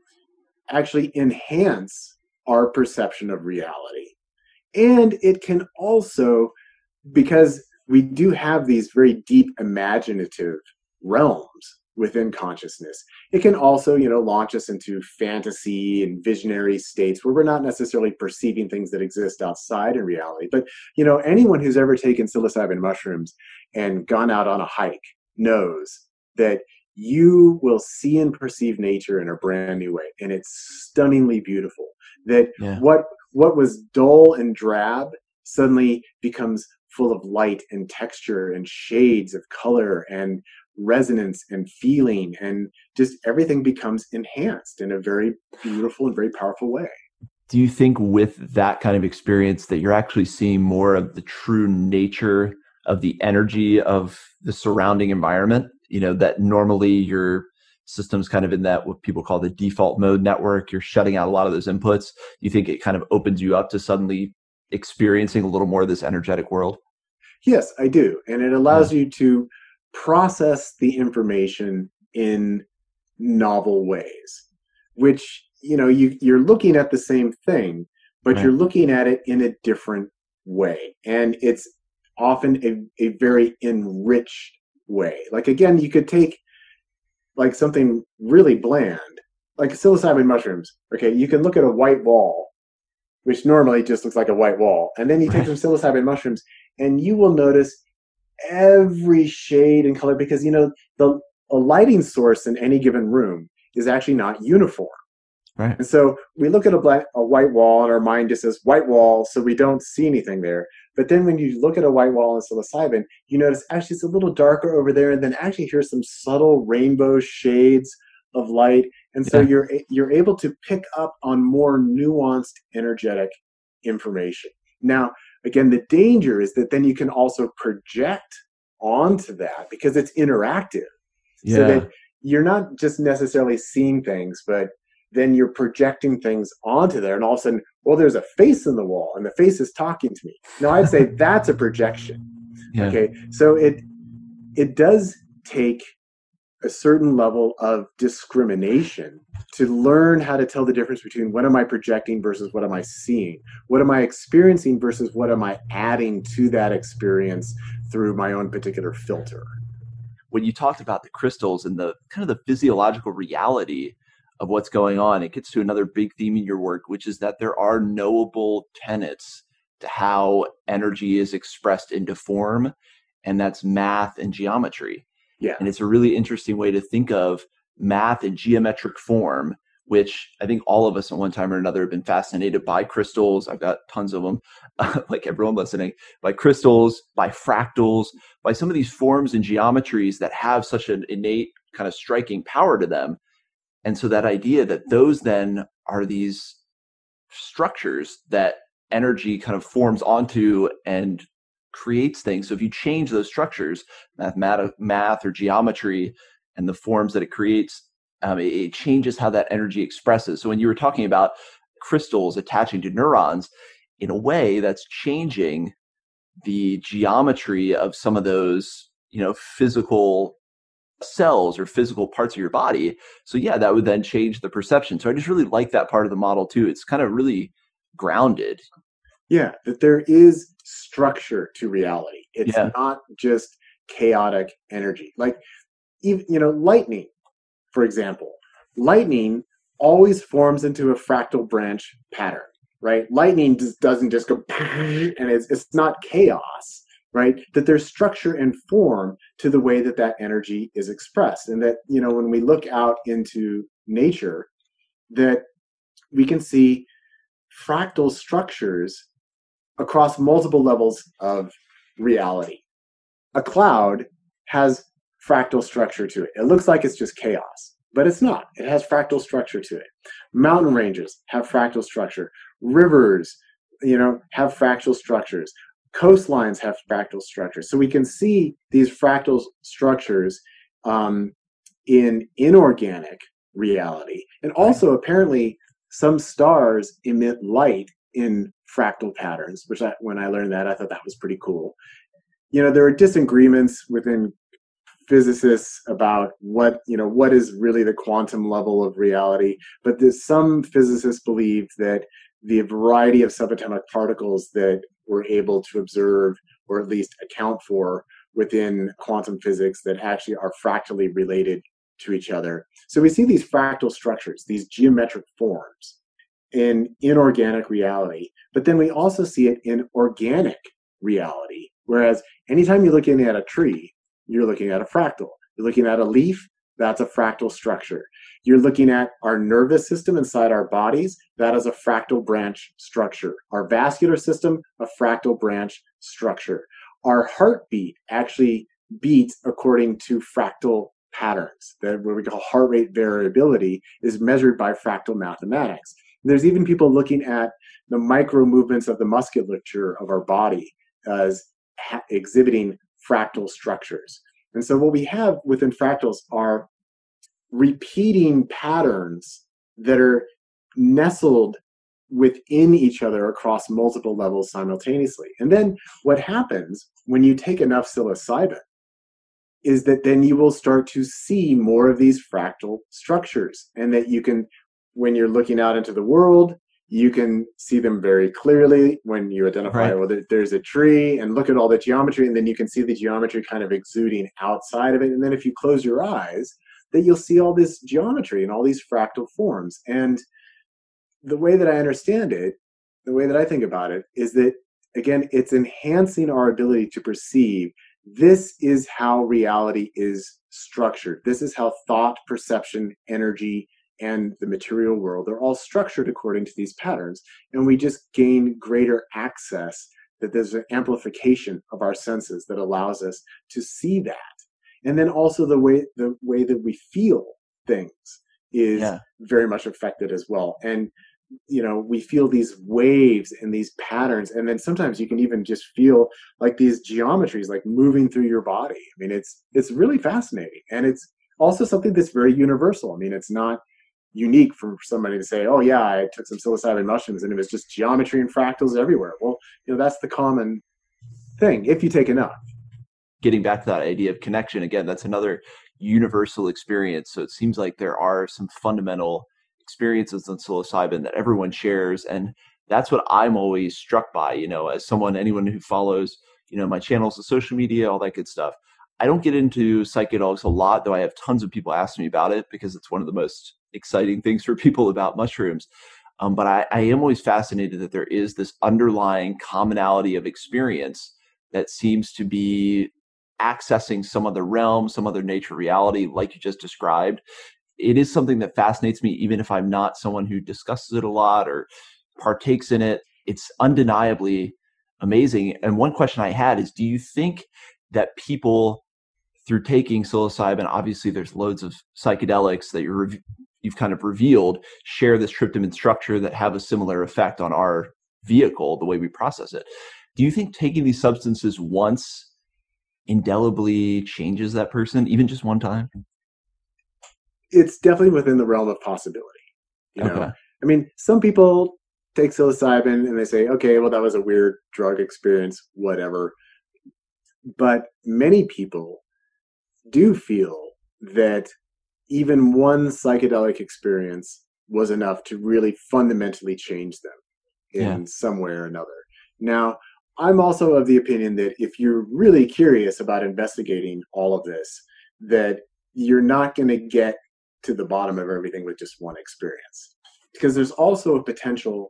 B: actually enhance our perception of reality. And it can also, because we do have these very deep imaginative realms within consciousness, it can also, launch us into fantasy and visionary states where we're not necessarily perceiving things that exist outside in reality. But, anyone who's ever taken psilocybin mushrooms and gone out on a hike knows that you will see and perceive nature in a brand new way. And it's stunningly beautiful. That what was dull and drab suddenly becomes full of light and texture and shades of color and resonance and feeling, and just everything becomes enhanced in a very beautiful and very powerful way.
A: Do you think with that kind of experience that you're actually seeing more of the true nature of the energy of the surrounding environment? That normally your system's kind of in that what people call the default mode network. You're shutting out a lot of those inputs. You think it kind of opens you up to suddenly experiencing a little more of this energetic world?
B: Yes, I do. And it allows you to process the information in novel ways, which, you're looking at the same thing, but you're looking at it in a different way. And it's often a very enriched way. Like, again, you could take like something really bland, like psilocybin mushrooms. Okay, you can look at a white wall, which normally just looks like a white wall. And then you take some psilocybin mushrooms and you will notice every shade and color, because a lighting source in any given room is actually not uniform.
A: Right.
B: And so we look at a white wall and our mind just says white wall, so we don't see anything there. But then when you look at a white wall in psilocybin, you notice actually it's a little darker over there, and then actually here's some subtle rainbow shades of light. And so you're able to pick up on more nuanced energetic information. Now, again, the danger is that then you can also project onto that because it's interactive.
A: Yeah.
B: So that you're not just necessarily seeing things, but then you're projecting things onto there. And all of a sudden, well, there's a face in the wall and the face is talking to me. Now, I'd say that's a projection.
A: Yeah.
B: Okay. So it does take a certain level of discrimination to learn how to tell the difference between what am I projecting versus what am I seeing? What am I experiencing versus what am I adding to that experience through my own particular filter?
A: When you talked about the crystals and the kind of the physiological reality of what's going on, it gets to another big theme in your work, which is that there are knowable tenets to how energy is expressed into form, and that's math and geometry.
B: Yeah.
A: And it's a really interesting way to think of math in geometric form, which I think all of us at one time or another have been fascinated by crystals. I've got tons of them, like everyone listening, by crystals, by fractals, by some of these forms and geometries that have such an innate kind of striking power to them. And so that idea that those then are these structures that energy kind of forms onto and creates things. So if you change those structures, math or geometry, and the forms that it creates, it changes how that energy expresses. So when you were talking about crystals attaching to neurons, in a way that's changing the geometry of some of those, physical cells or physical parts of your body. So yeah, that would then change the perception. So I just really like that part of the model too. It's kind of really grounded.
B: Yeah, that there is structure to reality. It's not just chaotic energy. Like, even, lightning, for example. Lightning always forms into a fractal branch pattern, right? Lightning doesn't just go and it's not chaos, right? That there's structure and form to the way that energy is expressed. And that, when we look out into nature, that we can see fractal structures across multiple levels of reality. A cloud has fractal structure to it. It looks like it's just chaos, but it's not. It has fractal structure to it. Mountain ranges have fractal structure. Rivers, have fractal structures. Coastlines have fractal structures. So we can see these fractal structures in inorganic reality. And also, apparently, some stars emit light in fractal patterns, which when I learned that, I thought that was pretty cool. There are disagreements within physicists about what is really the quantum level of reality, but some physicists believe that the variety of subatomic particles that we're able to observe or at least account for within quantum physics that actually are fractally related to each other. So we see these fractal structures, these geometric forms in inorganic reality, but then we also see it in organic reality. Whereas anytime you're looking at a tree, you're looking at a fractal. You're looking at a leaf, that's a fractal structure. You're looking at our nervous system inside our bodies, that is a fractal branch structure. Our vascular system, a fractal branch structure. Our heartbeat actually beats according to fractal patterns. That what we call heart rate variability is measured by fractal mathematics. There's even people looking at the micro movements of the musculature of our body as exhibiting fractal structures. And so what we have within fractals are repeating patterns that are nestled within each other across multiple levels simultaneously. And then what happens when you take enough psilocybin is that then you will start to see more of these fractal structures, and that you can, when you're looking out into the world, you can see them very clearly when you identify, well, there's a tree, and look at all the geometry, and then you can see the geometry kind of exuding outside of it. And then if you close your eyes, that you'll see all this geometry and all these fractal forms. And the way that I understand it, the way that I think about it, is that, again, it's enhancing our ability to perceive this is how reality is structured. This is how thought, perception, energy, and the material world are all structured according to these patterns. And we just gain greater access, that there's an amplification of our senses that allows us to see that. And then also the way that we feel things is very much affected as well. And we feel these waves and these patterns, and then sometimes you can even just feel like these geometries like moving through your body. I mean, it's really fascinating, and it's also something that's very universal. I mean, it's not unique for somebody to say, "Oh yeah, I took some psilocybin mushrooms and it was just geometry and fractals everywhere." Well, that's the common thing if you take enough.
A: Getting back to that idea of connection again, that's another universal experience. So it seems like there are some fundamental experiences on psilocybin that everyone shares, and that's what I'm always struck by. As anyone who follows, my channels, the social media, all that good stuff. I don't get into psychedelics a lot, though I have tons of people ask me about it because it's one of the most exciting things for people about mushrooms. But I am always fascinated that there is this underlying commonality of experience that seems to be accessing some other realm, some other nature reality, like you just described. It is something that fascinates me, even if I'm not someone who discusses it a lot or partakes in it. It's undeniably amazing. And one question I had is, do you think that people, through taking psilocybin, obviously there's loads of psychedelics that you've kind of revealed, share this tryptamine structure that have a similar effect on our vehicle, the way we process it. Do you think taking these substances once indelibly changes that person, even just one time?
B: it's definitely within the realm of possibility. You know,
A: Okay.
B: I mean, some people take psilocybin and they say, okay, well, that was a weird drug experience, whatever. But many people do feel that even one psychedelic experience was enough to really fundamentally change them
A: Yeah.
B: in some way or another. Now, I'm also of the opinion that if you're really curious about investigating all of this, that you're not going to get to the bottom of everything with just one experience. Because there's also a potential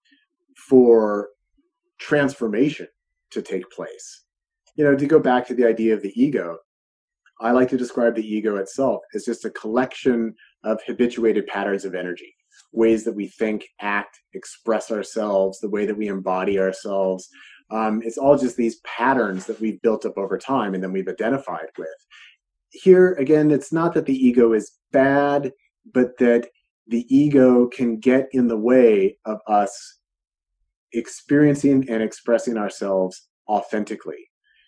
B: for transformation to take place. You know, to go back to the idea of the ego, I like to describe the ego itself as just a collection of habituated patterns of energy, ways that we think, act, express ourselves, the way that we embody ourselves. It's all just these patterns that we've built up over time and then we've identified with. Here, again, it's not that the ego is bad, but that the ego can get in the way of us experiencing and expressing ourselves authentically.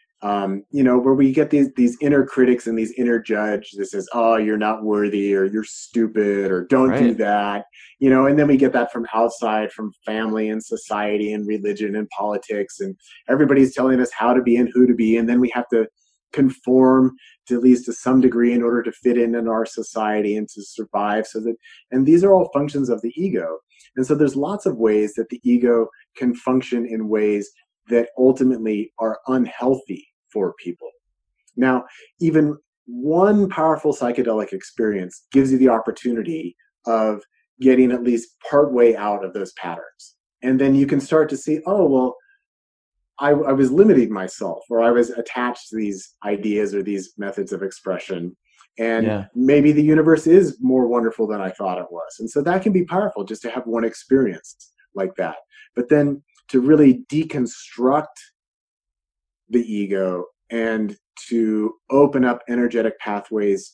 B: You know, where we get these inner critics and these inner judge that says, "Oh, you're not worthy," or "You're stupid," or "Don't do
A: Right.
B: that." You know, and then we get that from outside, from family and society and religion and politics, and everybody's telling us how to be and who to be, and then we have to conform to at least to some degree in order to fit in our society and to survive. So that, and these are all functions of the ego, and so there's lots of ways that the ego can function in ways that ultimately are unhealthy for people. Now, even one powerful psychedelic experience gives you the opportunity of getting at least part way out of those patterns. And then you can start to see, oh, well, I was limiting myself, or I was attached to these ideas or these methods of expression. And
A: Yeah.
B: maybe the universe is more wonderful than I thought it was. And so that can be powerful just to have one experience like that. But then to really deconstruct the ego and to open up energetic pathways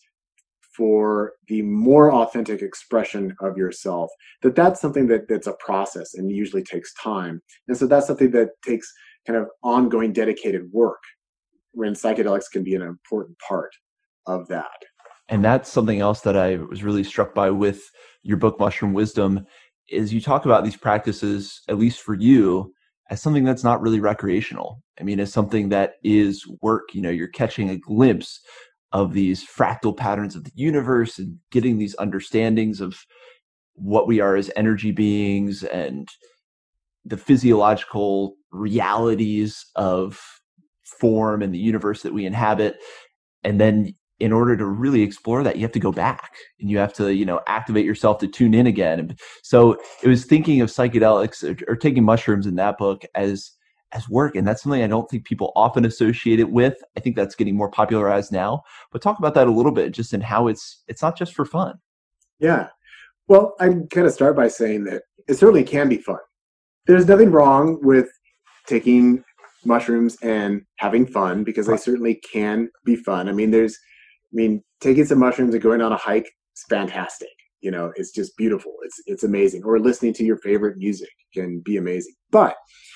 B: for the more authentic expression of yourself, that's something that's a process and usually takes time. And so that's something that takes kind of ongoing dedicated work, when psychedelics can be an important part of that.
A: And that's something else that I was really struck by with your book, Mushroom Wisdom, is you talk about these practices, at least for you, as something that's not really recreational. I mean, as something that is work. You know, you're catching a glimpse of these fractal patterns of the universe and getting these understandings of what we are as energy beings and the physiological realities of form and the universe that we inhabit. And then in order to really explore that, you have to go back and you have to, you know, activate yourself to tune in again. And so it was thinking of psychedelics or taking mushrooms in that book as work. And that's something I don't think people often associate it with. I think that's getting more popularized now, but talk about that a little bit, just in how it's not just for fun.
B: Yeah. Well, I'd kind of start by saying that it certainly can be fun. There's nothing wrong with taking mushrooms and having fun, because they certainly can be fun. I mean, taking some mushrooms and going on a hike is fantastic. You know, it's just beautiful. It's amazing. Or listening to your favorite music can be amazing. But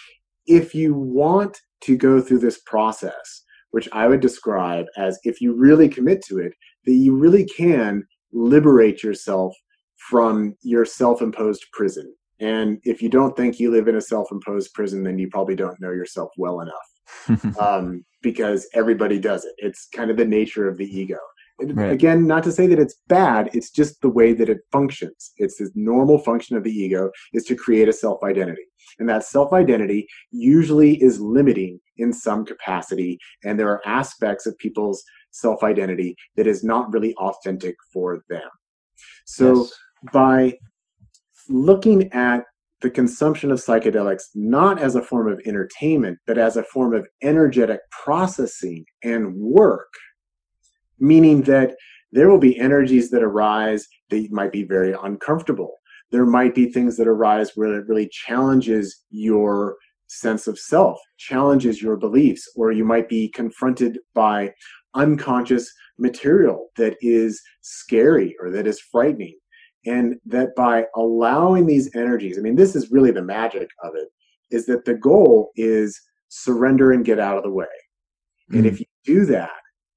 B: if you want to go through this process, which I would describe as, if you really commit to it, that you really can liberate yourself from your self-imposed prison. And if you don't think you live in a self-imposed prison, then you probably don't know yourself well enough. Because everybody does it. It's kind of the nature of the ego.
A: Right.
B: Again, not to say that it's bad, it's just the way that it functions. It's this normal function of the ego is to create a self-identity. And that self-identity usually is limiting in some capacity. And there are aspects of people's self-identity that is not really authentic for them. So
A: Yes.
B: by looking at the consumption of psychedelics not as a form of entertainment, but as a form of energetic processing and work, meaning that there will be energies that arise that might be very uncomfortable. There might be things that arise where it really challenges your sense of self, challenges your beliefs, or you might be confronted by unconscious material that is scary or that is frightening. And that by allowing these energies, I mean, this is really the magic of it, is that the goal is surrender and get out of the way. And if you do that,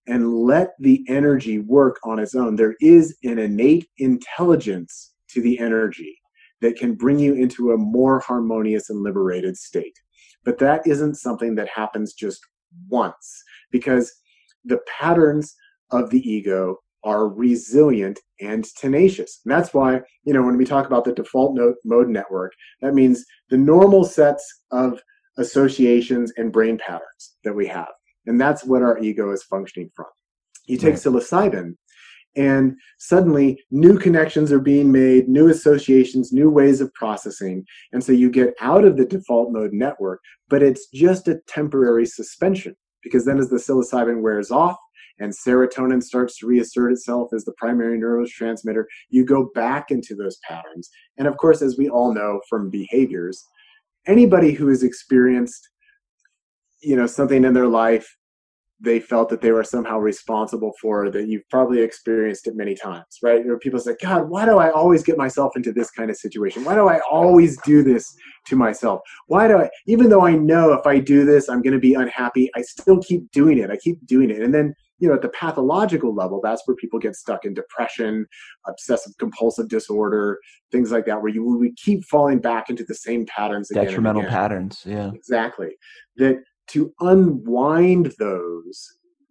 B: and let the energy work on its own. There is an innate intelligence to the energy that can bring you into a more harmonious and liberated state. But that isn't something that happens just once, because the patterns of the ego are resilient and tenacious. And that's why, when we talk about the default mode network, that means the normal sets of associations and brain patterns that we have. And that's what our ego is functioning from. You take psilocybin, and suddenly new connections are being made, new associations, new ways of processing. And so you get out of the default mode network, but it's just a temporary suspension, because then as the psilocybin wears off and serotonin starts to reassert itself as the primary neurotransmitter, you go back into those patterns. And of course, as we all know from behaviors, anybody who has experienced, something in their life they felt that they were somehow responsible for, that you've probably experienced it many times, right? There are people say, God, why do I always get myself into this kind of situation? Why do I always do this to myself? Why do I, even though I know if I do this, I'm going to be unhappy, I still keep doing it. I keep doing it. And then, at the pathological level, that's where people get stuck in depression, obsessive compulsive disorder, things like that, where we keep falling back into the same patterns again.
A: Detrimental patterns, yeah.
B: Exactly. That to unwind those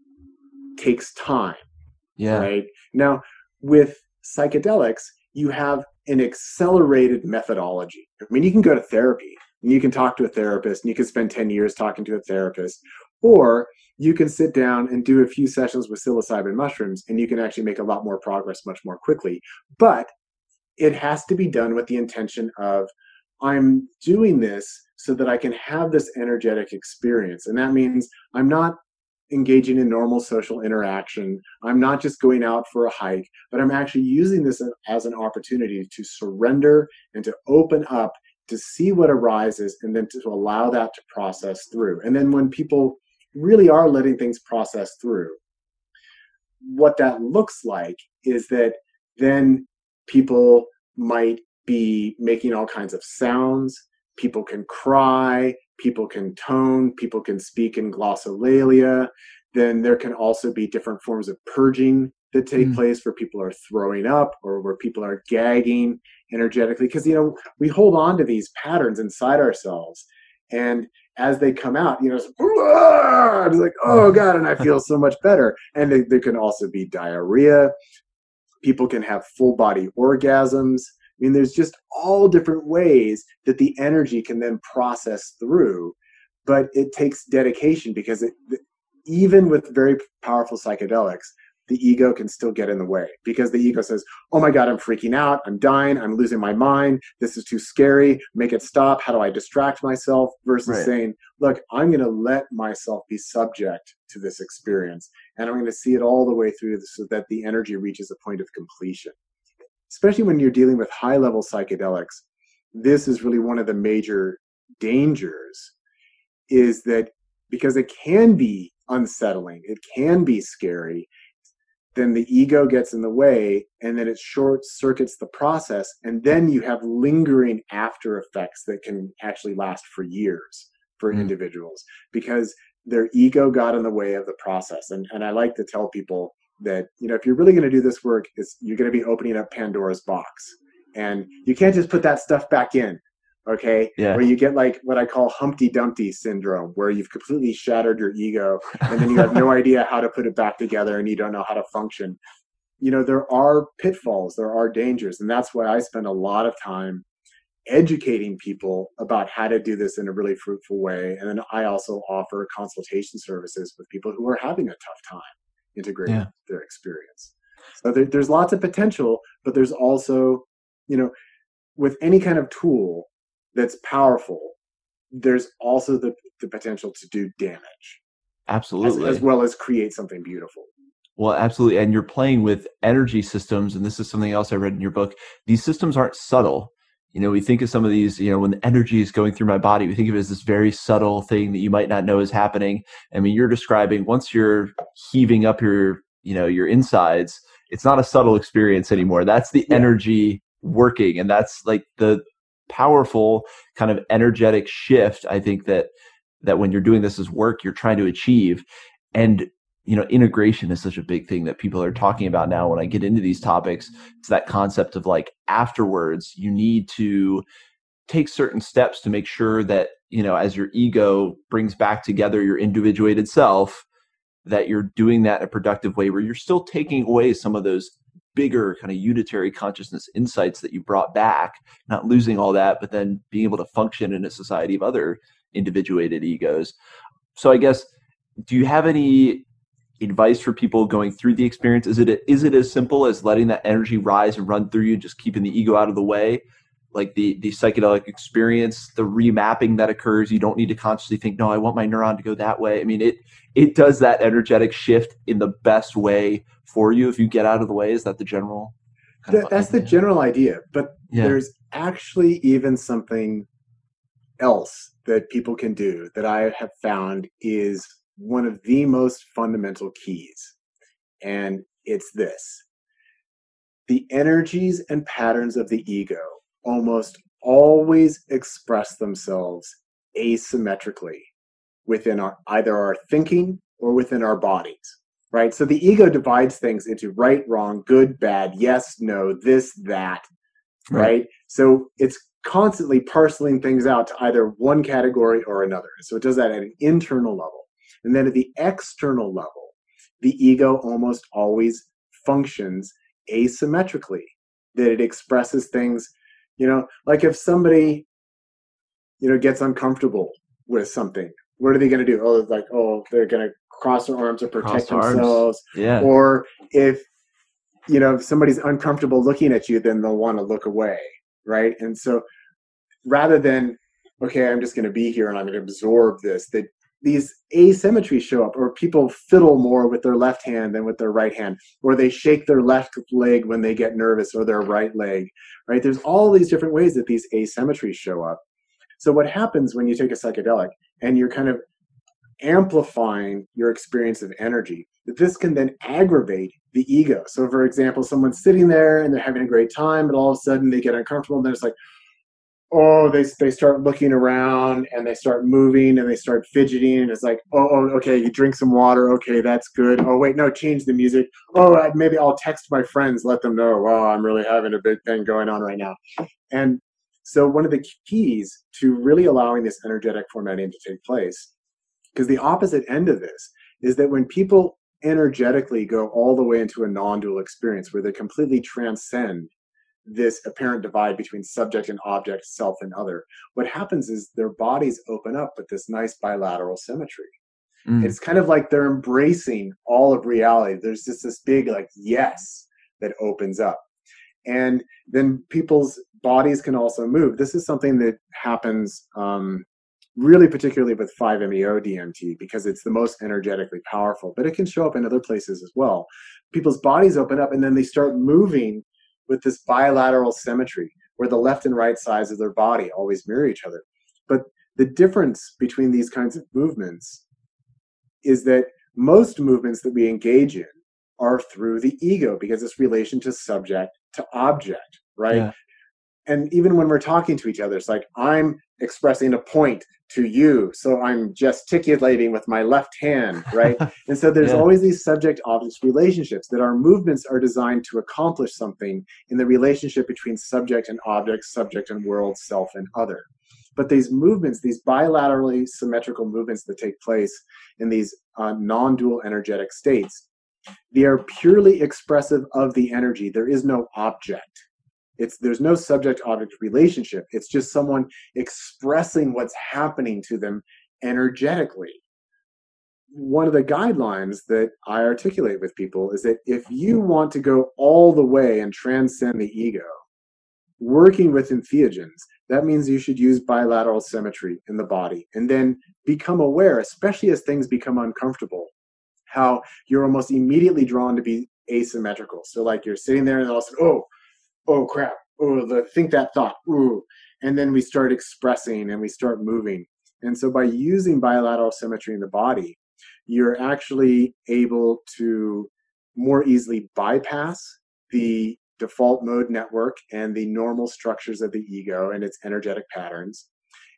B: takes time.
A: Yeah.
B: Right? Now, with psychedelics, you have an accelerated methodology. I mean, you can go to therapy and you can talk to a therapist and you can spend 10 years talking to a therapist, or you can sit down and do a few sessions with psilocybin mushrooms and you can actually make a lot more progress much more quickly. But it has to be done with the intention of, I'm doing this so that I can have this energetic experience. And that means I'm not engaging in normal social interaction. I'm not just going out for a hike, but I'm actually using this as an opportunity to surrender and to open up, to see what arises, and then to allow that to process through. And then when people really are letting things process through, what that looks like is that then people might be making all kinds of sounds. People can cry, people can tone, people can speak in glossolalia. Then there can also be different forms of purging that take place, where people are throwing up or where people are gagging energetically. Because, we hold on to these patterns inside ourselves. And as they come out, it's like, oh God, and I feel so much better. And there can also be diarrhea. People can have full body orgasms. I mean, there's just all different ways that the energy can then process through, but it takes dedication, because even with very powerful psychedelics, the ego can still get in the way, because the ego says, oh my God, I'm freaking out, I'm dying, I'm losing my mind, this is too scary, make it stop, how do I distract myself? Versus saying, look, I'm going to let myself be subject to this experience, and I'm going to see it all the way through so that the energy reaches a point of completion. Especially when you're dealing with high-level psychedelics, this is really one of the major dangers, is that because it can be unsettling, it can be scary, then the ego gets in the way, and then it short circuits the process, and then you have lingering after effects that can actually last for years for individuals, because their ego got in the way of the process. And I like to tell people that, if you're really going to do this work, you're going to be opening up Pandora's box, and you can't just put that stuff back in. Okay. Yeah. Where you get like what I call Humpty Dumpty syndrome, where you've completely shattered your ego and then you have no idea how to put it back together and you don't know how to function. There are pitfalls, there are dangers. And that's why I spend a lot of time educating people about how to do this in a really fruitful way. And then I also offer consultation services with people who are having a tough time integrating their experience. So there's lots of potential, but there's also, with any kind of tool that's powerful, there's also the potential to do damage.
A: Absolutely.
B: As well as create something beautiful.
A: Well, absolutely. And you're playing with energy systems. And this is something else I read in your book. These systems aren't subtle. We think of some of these, when the energy is going through my body, we think of it as this very subtle thing that you might not know is happening. I mean, you're describing, once you're heaving up your insides, it's not a subtle experience anymore. That's the energy working. And that's like the powerful kind of energetic shift, I think, that when you're doing this as work, you're trying to achieve. And integration is such a big thing that people are talking about now. When I get into these topics, it's that concept of like afterwards, you need to take certain steps to make sure that, as your ego brings back together your individuated self, that you're doing that in a productive way where you're still taking away some of those bigger kind of unitary consciousness insights that you brought back, not losing all that, but then being able to function in a society of other individuated egos. So I guess, do you have any advice for people going through the experience? Is it as simple as letting that energy rise and run through you, just keeping the ego out of the way? Like the psychedelic experience, the remapping that occurs, you don't need to consciously think, no, I want my neuron to go that way. I mean, it does that energetic shift in the best way for you if you get out of the way. Is that the general
B: that's the general idea, but there's actually even something else that people can do that I have found is one of the most fundamental keys. And it's this: the energies and patterns of the ego almost always express themselves asymmetrically within either our thinking or within our bodies, right? So the ego divides things into right, wrong, good, bad, yes, no, this, that, right? So it's constantly parceling things out to either one category or another. So it does that at an internal level. And then at the external level, the ego almost always functions asymmetrically, that it expresses things, like if somebody, gets uncomfortable with something, what are they going to do? They're going to cross their arms to protect themselves.
A: Yeah.
B: Or if somebody's uncomfortable looking at you, then they'll want to look away, right? And so rather than, okay, I'm just going to be here and I'm going to absorb this, that these asymmetries show up, or people fiddle more with their left hand than with their right hand, or they shake their left leg when they get nervous, or their right leg, right? There's all these different ways that these asymmetries show up. So what happens when you take a psychedelic and you're kind of amplifying your experience of energy, this can then aggravate the ego. So for example, someone's sitting there and they're having a great time, but all of a sudden they get uncomfortable and they're just like, they start looking around and they start moving and they start fidgeting, and it's like, okay, you drink some water, okay, that's good. Oh wait, no, change the music. Maybe I'll text my friends, let them know, wow, I'm really having a big thing going on right now. And so one of the keys to really allowing this energetic formatting to take place, because the opposite end of this is that when people energetically go all the way into a non-dual experience where they completely transcend this apparent divide between subject and object, self and other, what happens is their bodies open up with this nice bilateral symmetry. It's kind of like they're embracing all of reality. There's just this big yes that opens up. And then people's bodies can also move. This is something that happens really particularly with 5-MeO DMT, because it's the most energetically powerful, but it can show up in other places as well. People's bodies open up and then they start moving with this bilateral symmetry where the left and right sides of their body always mirror each other. But the difference between these kinds of movements is that most movements that we engage in are through the ego, because it's relation to subject to object, right? Yeah. And even when we're talking to each other, it's like I'm expressing a point to you, so I'm gesticulating with my left hand, right? And so there's always these subject-object relationships, that our movements are designed to accomplish something in the relationship between subject and object, subject and world, self and other. But these movements, these bilaterally symmetrical movements that take place in these non-dual energetic states, they are purely expressive of the energy. There is no object. There's no subject-object relationship. It's just someone expressing what's happening to them energetically. One of the guidelines that I articulate with people is that if you want to go all the way and transcend the ego, working with entheogens, that means you should use bilateral symmetry in the body, and then become aware, especially as things become uncomfortable, how you're almost immediately drawn to be asymmetrical. So like you're sitting there and all of a sudden, oh crap, think that thought, and then we start expressing and we start moving. And so by using bilateral symmetry in the body, you're actually able to more easily bypass the default mode network and the normal structures of the ego and its energetic patterns.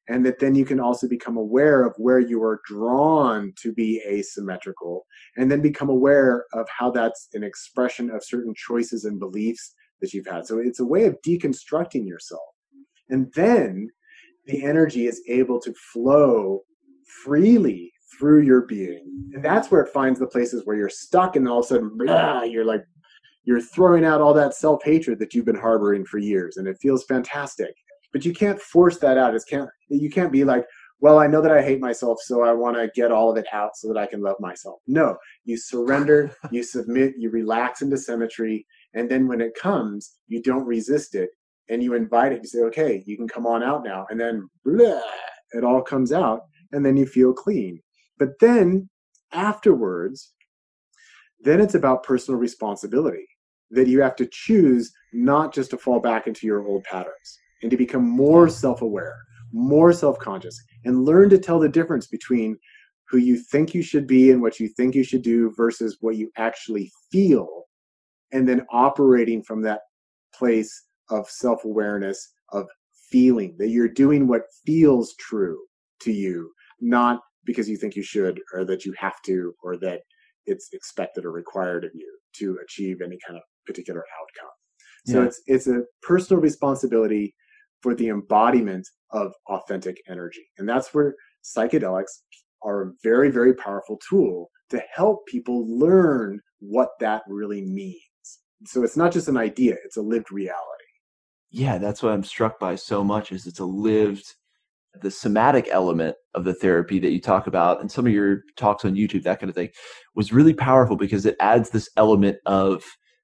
B: And that then you can also become aware of where you are drawn to be asymmetrical, and then become aware of how that's an expression of certain choices and beliefs that you've had. So it's a way of deconstructing yourself. And then the energy is able to flow freely through your being. And that's where it finds the places where you're stuck, and all of a sudden, blah, you're throwing out all that self-hatred that you've been harboring for years, and it feels fantastic. But you can't force that out. You can't be like, well, I know that I hate myself, so I want to get all of it out so that I can love myself. No, you surrender, you submit, you relax into symmetry, and then when it comes, you don't resist it, and you invite it. You say, okay, you can come on out now, and then blah, it all comes out, and then you feel clean. But then afterwards, then it's about personal responsibility, that you have to choose not just to fall back into your old patterns, and to become more self-aware, more self-conscious, and learn to tell the difference between who you think you should be and what you think you should do versus what you actually feel, and then operating from that place of self-awareness, of feeling that you're doing what feels true to you, not because you think you should, or that you have to, or that it's expected or required of you to achieve any kind of particular outcome. So it's a personal responsibility for the embodiment of authentic energy. And that's where psychedelics are a very, very powerful tool to help people learn what that really means. So it's not just an idea, it's a lived reality.
A: Yeah, that's what I'm struck by so much, is it's a lived, the somatic element of the therapy that you talk about, and some of your talks on YouTube, that kind of thing, was really powerful because it adds this element of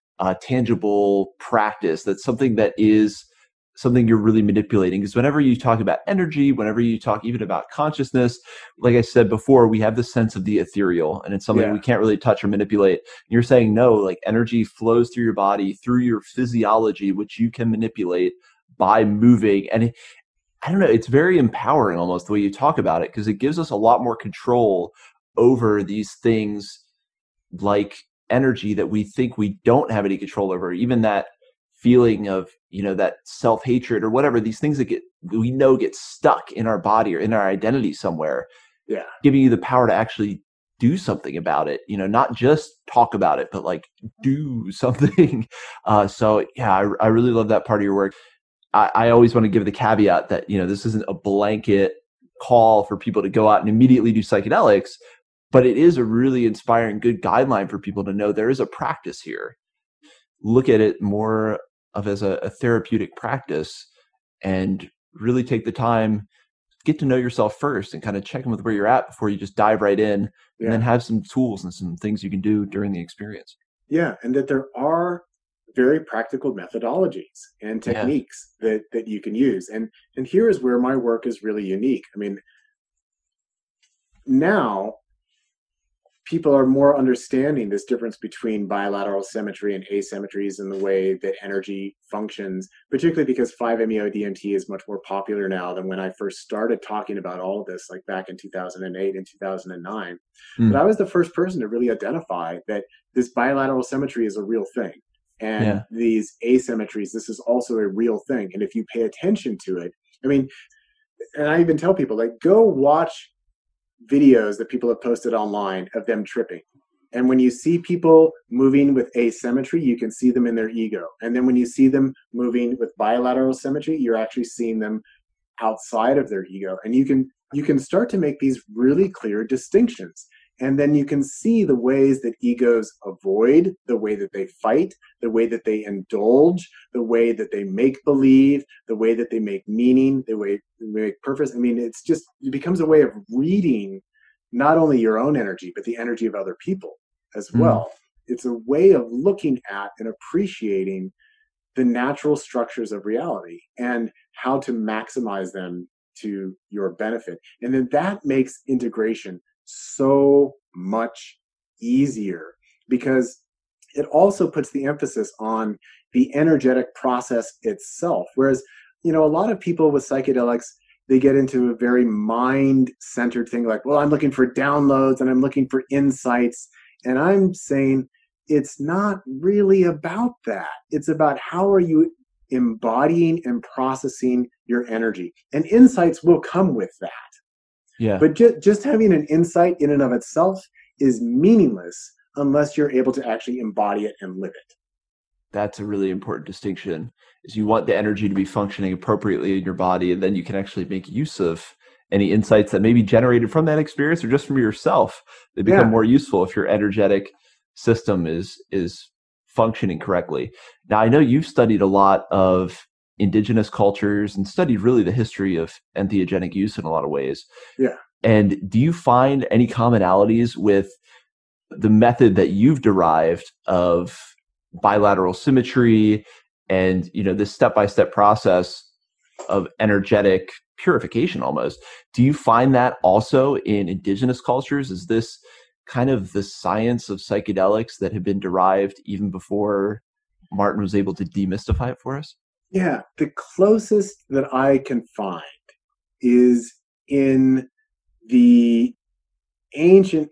A: tangible practice. That's something that is something you're really manipulating. Because whenever you talk about energy, whenever you talk even about consciousness, like I said before, we have the sense of the ethereal, and it's something we can't really touch or manipulate. And you're saying, no, like energy flows through your body, through your physiology, which you can manipulate by moving. And I don't know, it's very empowering almost the way you talk about it, because it gives us a lot more control over these things like energy that we think we don't have any control over, even that feeling of, that self-hatred or whatever, these things that we know get stuck in our body or in our identity somewhere.
B: Yeah.
A: Giving you the power to actually do something about it, not just talk about it, but like do something. So yeah, I really love that part of your work. I always want to give the caveat that, this isn't a blanket call for people to go out and immediately do psychedelics, but it is a really inspiring, good guideline for people to know there is a practice here. Look at it more of as a therapeutic practice, and really take the time, get to know yourself first, and kind of check in with where you're at before you just dive right in, and then have some tools and some things you can do during the experience.
B: Yeah, and that there are very practical methodologies and techniques that you can use. And here is where my work is really unique. I mean, now people are more understanding this difference between bilateral symmetry and asymmetries in the way that energy functions, particularly because 5-MeO-DMT is much more popular now than when I first started talking about all of this, like back in 2008 and 2009. But I was the first person to really identify that this bilateral symmetry is a real thing. And these asymmetries, this is also a real thing. And if you pay attention to it, I mean, and I even tell people, like, go watch videos that people have posted online of them tripping. And when you see people moving with asymmetry, you can see them in their ego. And then when you see them moving with bilateral symmetry, you're actually seeing them outside of their ego. And you can start to make these really clear distinctions. And then you can see the ways that egos avoid, the way that they fight, the way that they indulge, the way that they make believe, the way that they make meaning, the way they make purpose. I mean, it becomes a way of reading not only your own energy, but the energy of other people as well. It's a way of looking at and appreciating the natural structures of reality and how to maximize them to your benefit. And then that makes integration so much easier, because it also puts the emphasis on the energetic process itself. Whereas, a lot of people with psychedelics, they get into a very mind-centered thing, like, well, I'm looking for downloads and I'm looking for insights. And I'm saying it's not really about that. It's about how are you embodying and processing your energy. And insights will come with that.
A: Yeah.
B: But just having an insight in and of itself is meaningless unless you're able to actually embody it and live it.
A: That's a really important distinction, is you want the energy to be functioning appropriately in your body, and then you can actually make use of any insights that may be generated from that experience or just from yourself. They become more useful if your energetic system is functioning correctly. Now, I know you've studied a lot of indigenous cultures and studied really the history of entheogenic use in a lot of ways.
B: Yeah.
A: And do you find any commonalities with the method that you've derived of bilateral symmetry and, this step-by-step process of energetic purification almost? Do you find that also in indigenous cultures? Is this kind of the science of psychedelics that had been derived even before Martin was able to demystify it for us?
B: Yeah, the closest that I can find is in the ancient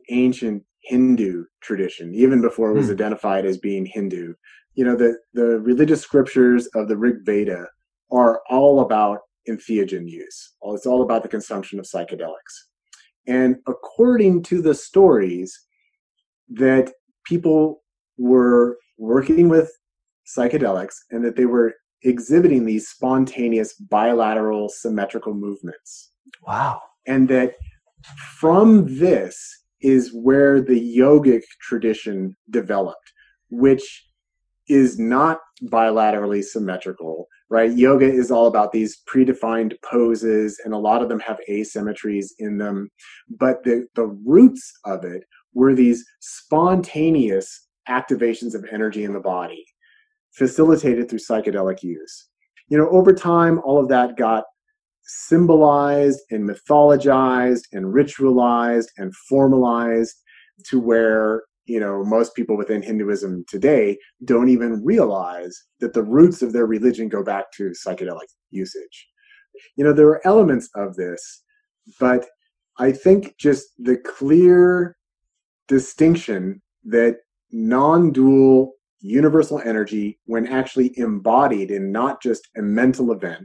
B: Hindu tradition, even before it was identified as being Hindu. The religious scriptures of the Rig Veda are all about entheogen use. It's all about the consumption of psychedelics. And according to the stories, that people were working with psychedelics and that they were exhibiting these spontaneous bilateral symmetrical movements.
A: Wow.
B: And that from this is where the yogic tradition developed, which is not bilaterally symmetrical, right? Yoga is all about these predefined poses, and a lot of them have asymmetries in them. But the roots of it were these spontaneous activations of energy in the body, facilitated through psychedelic use. Over time, all of that got symbolized and mythologized and ritualized and formalized to where, most people within Hinduism today don't even realize that the roots of their religion go back to psychedelic usage. There are elements of this, but I think just the clear distinction that non-dual universal energy, when actually embodied in not just a mental event,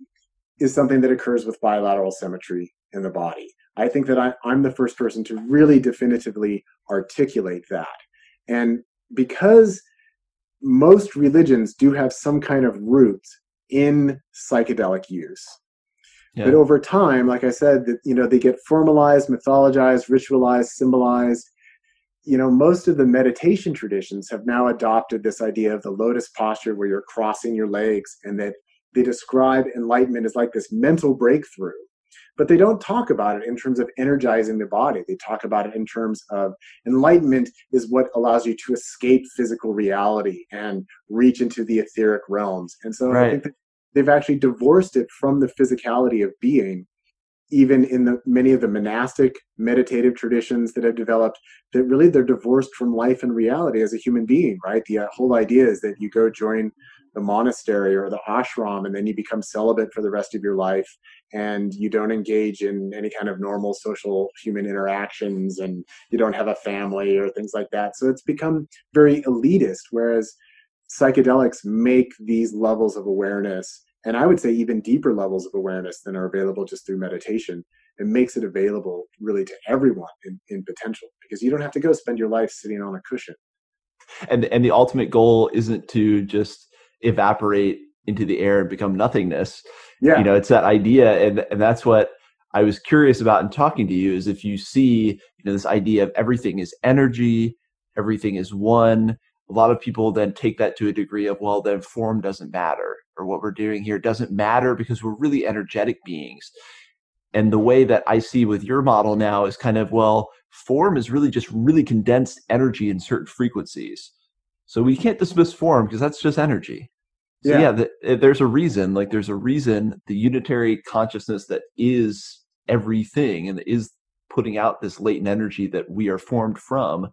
B: is something that occurs with bilateral symmetry in the body. I think that I'm the first person to really definitively articulate that. And because most religions do have some kind of root in psychedelic use, but over time, like I said, that they get formalized, mythologized, ritualized, symbolized. Most of the meditation traditions have now adopted this idea of the lotus posture where you're crossing your legs, and that they describe enlightenment as like this mental breakthrough. But they don't talk about it in terms of energizing the body. They talk about it in terms of enlightenment is what allows you to escape physical reality and reach into the etheric realms. And so I think that they've actually divorced it from the physicality of being, even in many of the monastic meditative traditions that have developed, that really they're divorced from life and reality as a human being, right? The whole idea is that you go join the monastery or the ashram, and then you become celibate for the rest of your life, and you don't engage in any kind of normal social human interactions, and you don't have a family or things like that. So it's become very elitist, whereas psychedelics make these levels of awareness, and I would say even deeper levels of awareness than are available just through meditation. It makes it available really to everyone in potential, because you don't have to go spend your life sitting on a cushion.
A: And the ultimate goal isn't to just evaporate into the air and become nothingness.
B: Yeah.
A: It's that idea. And that's what I was curious about in talking to you, is if you see, this idea of everything is energy, everything is one. A lot of people then take that to a degree of, well, then form doesn't matter, or what we're doing here doesn't matter because we're really energetic beings. And the way that I see with your model now is kind of, well, form is really just really condensed energy in certain frequencies. So we can't dismiss form because that's just energy. So there's a reason, the unitary consciousness that is everything and is putting out this latent energy that we are formed from.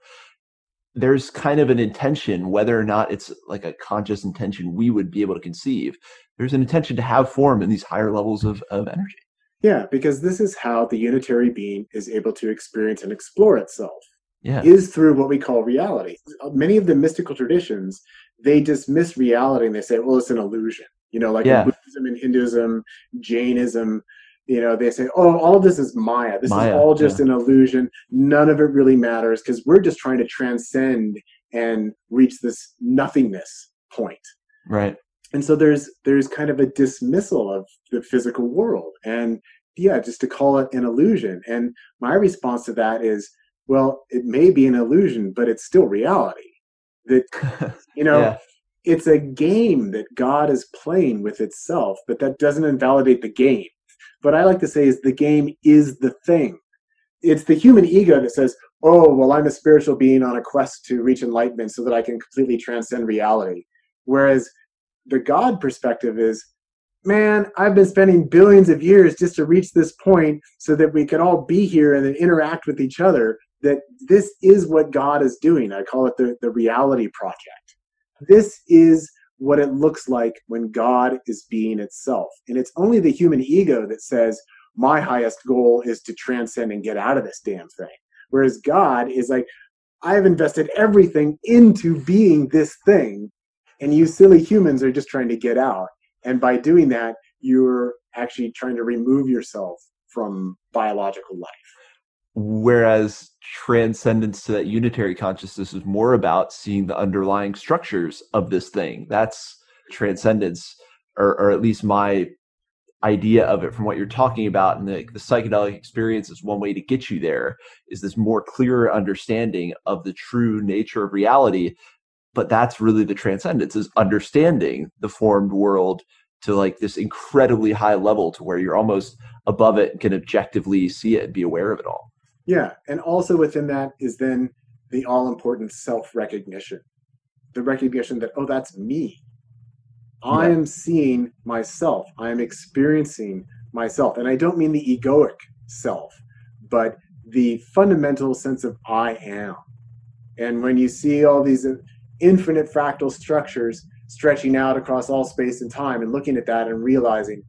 A: There's kind of an intention, whether or not it's like a conscious intention we would be able to conceive. There's an intention to have form in these higher levels of energy.
B: Yeah, because this is how the unitary being is able to experience and explore itself.
A: Yeah.
B: Is through what we call reality. Many of the mystical traditions they dismiss reality and they say, well, it's an illusion. Like in
A: Yeah.
B: Buddhism and Hinduism, Jainism, they say, oh, all of this is Maya. This is
A: Maya.
B: all
A: Yeah.
B: just an illusion. None of it really matters because we're just trying to transcend and reach this nothingness point.
A: Right.
B: And so there's kind of a dismissal of the physical world, and just to call it an illusion. And my response to that is, well, it may be an illusion, but it's still reality. That
A: Yeah.
B: it's a game that God is playing with itself, but that doesn't invalidate the game. What I like to say is the game is the thing. It's the human ego that says, oh, well, I'm a spiritual being on a quest to reach enlightenment so that I can completely transcend reality. Whereas the God perspective is, man, I've been spending billions of years just to reach this point so that we can all be here and then interact with each other, that this is what God is doing. I call it the reality project. This is what it looks like when God is being itself. And it's only the human ego that says, my highest goal is to transcend and get out of this damn thing. Whereas God is like, I've invested everything into being this thing, and you silly humans are just trying to get out. And by doing that, you're actually trying to remove yourself from biological life.
A: Whereas transcendence to that unitary consciousness is more about seeing the underlying structures of this thing. That's transcendence, or at least my idea of it from what you're talking about. And the psychedelic experience is one way to get you there, is this more clearer understanding of the true nature of reality. But that's really the transcendence, is understanding the formed world to like this incredibly high level to where you're almost above it and can objectively see it and be aware of it all.
B: Yeah. And also within that is then the all-important self-recognition, the recognition that, oh, that's me. I am seeing myself. I am experiencing myself. And I don't mean the egoic self, but the fundamental sense of I am. And when you see all these infinite fractal structures stretching out across all space and time and looking at that and realizing,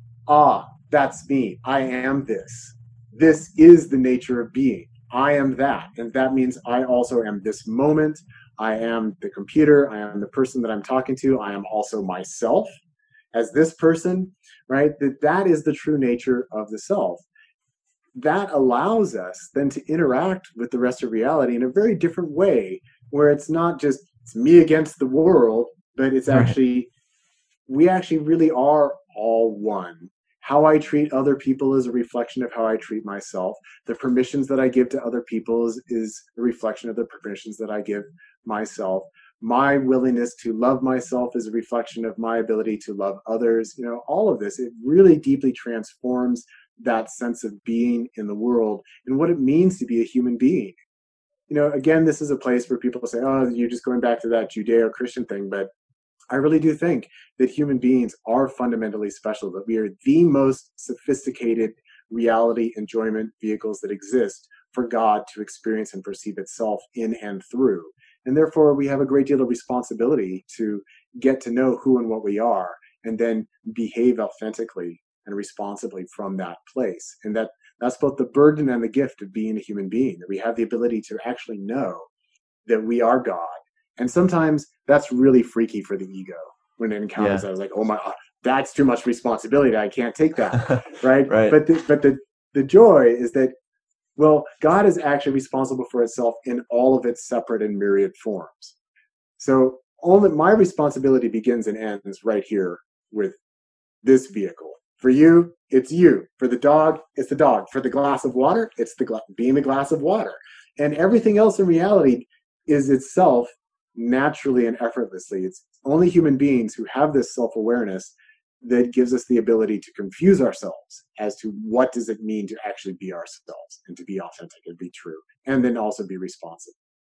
B: that's me. I am this. This is the nature of being. I am that. And that means I also am this moment. I am the computer. I am the person that I'm talking to. I am also myself as this person, right? That is the true nature of the self. That allows us then to interact with the rest of reality in a very different way, where it's not just it's me against the world, but it's actually, we actually really are all one. How I treat other people is a reflection of how I treat myself. The permissions that I give to other people is a reflection of the permissions that I give myself. My willingness to love myself is a reflection of my ability to love others. All of this, it really deeply transforms that sense of being in the world and what it means to be a human being. Again, this is a place where people say, oh, you're just going back to that Judeo-Christian thing, but I really do think that human beings are fundamentally special, that we are the most sophisticated reality enjoyment vehicles that exist for God to experience and perceive itself in and through. And therefore, we have a great deal of responsibility to get to know who and what we are, and then behave authentically and responsibly from that place. And that's both the burden and the gift of being a human being, that we have the ability to actually know that we are God. And sometimes that's really freaky for the ego when it encounters that. I was like, oh my God, that's too much responsibility. I can't take that, right? But the joy is that, well, God is actually responsible for itself in all of its separate and myriad forms. So my responsibility begins and ends right here with this vehicle. For you, it's you. For the dog, it's the dog. For the glass of water, it's being the glass of water. And everything else in reality is itself naturally and effortlessly. It's only human beings who have this self-awareness that gives us the ability to confuse ourselves as to what does it mean to actually be ourselves and to be authentic and be true, and then also be responsive.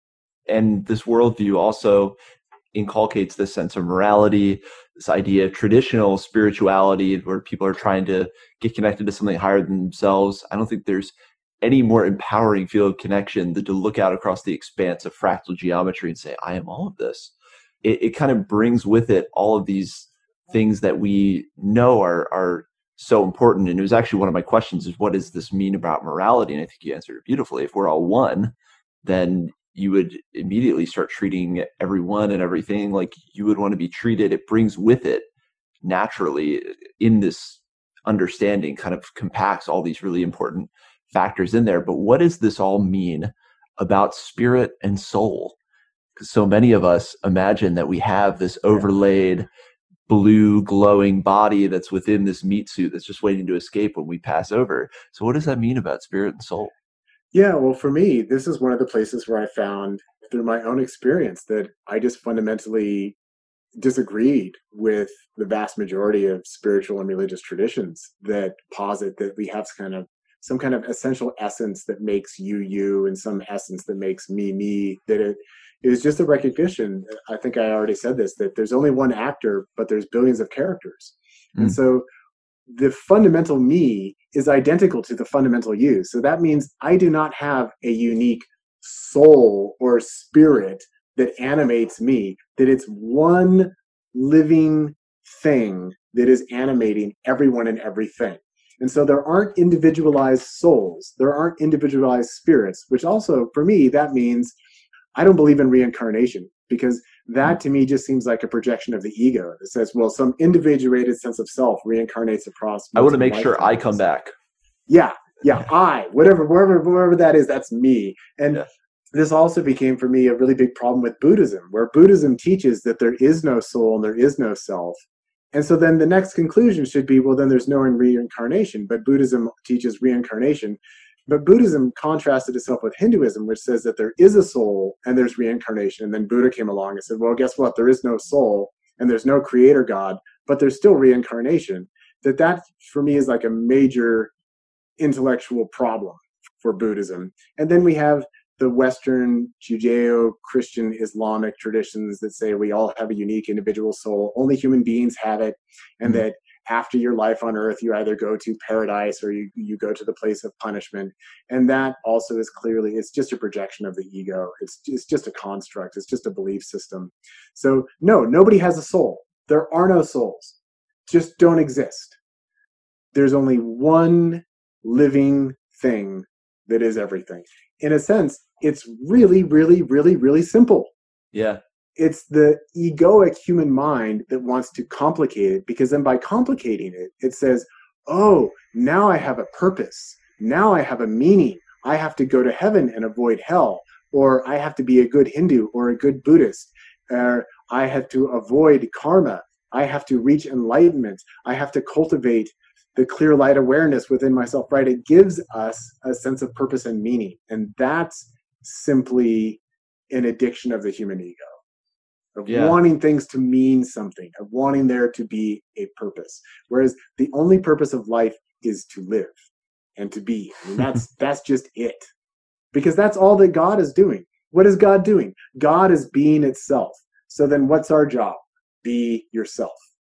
A: And this worldview also inculcates this sense of morality, this idea of traditional spirituality where people are trying to get connected to something higher than themselves. I don't think there's any more empowering field of connection than to look out across the expanse of fractal geometry and say, I am all of this. It kind of brings with it all of these things that we know are so important. And it was actually one of my questions is, what does this mean about morality? And I think you answered it beautifully. If we're all one, then you would immediately start treating everyone and everything like you would want to be treated. It brings with it naturally in this understanding, kind of compacts all these really important factors in there. But what does this all mean about spirit and soul? Because so many of us imagine that we have this overlaid blue glowing body that's within this meat suit that's just waiting to escape when we pass over. So what does that mean about spirit and soul?
B: Yeah, well, for me, this is one of the places where I found through my own experience that I just fundamentally disagreed with the vast majority of spiritual and religious traditions that posit that we have some kind of essential essence that makes you you, and some essence that makes me me. That it is just a recognition. I think I already said this, that there's only one actor, but there's billions of characters, and so the fundamental me is identical to the fundamental you. So that means I do not have a unique soul or spirit that animates me, that it's one living thing that is animating everyone and everything. And so there aren't individualized souls, there aren't individualized spirits, which also, for me, that means I don't believe in reincarnation, because that to me just seems like a projection of the ego that says, well, some individuated sense of self reincarnates across.
A: I want to make sure I come back.
B: Yeah. I, wherever that is, that's me. And this also became for me a really big problem with Buddhism, where Buddhism teaches that there is no soul and there is no self. And so then the next conclusion should be, well, then there's no reincarnation, but Buddhism teaches reincarnation. But Buddhism contrasted itself with Hinduism, which says that there is a soul and there's reincarnation. And then Buddha came along and said, well, guess what? There is no soul and there's no creator God, but there's still reincarnation. That for me is like a major intellectual problem for Buddhism. And then we have the Western Judeo-Christian Islamic traditions that say we all have a unique individual soul, only human beings have it, and that after your life on earth, you either go to paradise or you go to the place of punishment. And that also is clearly, it's just a projection of the ego. It's just a construct. It's just a belief system. So no, nobody has a soul. There are no souls. Just don't exist. There's only one living thing that is everything. In a sense, it's really, really, really, really simple.
A: Yeah.
B: It's the egoic human mind that wants to complicate it, because then by complicating it, it says, oh, now I have a purpose. Now I have a meaning. I have to go to heaven and avoid hell, or I have to be a good Hindu or a good Buddhist, or I have to avoid karma. I have to reach enlightenment. I have to cultivate the clear light awareness within myself, right? It gives us a sense of purpose and meaning. And that's simply an addiction of the human ego. Of wanting things to mean something, of wanting there to be a purpose. Whereas the only purpose of life is to live and to be. And that's just it. Because that's all that God is doing. What is God doing? God is being itself. So then what's our job? Be yourself.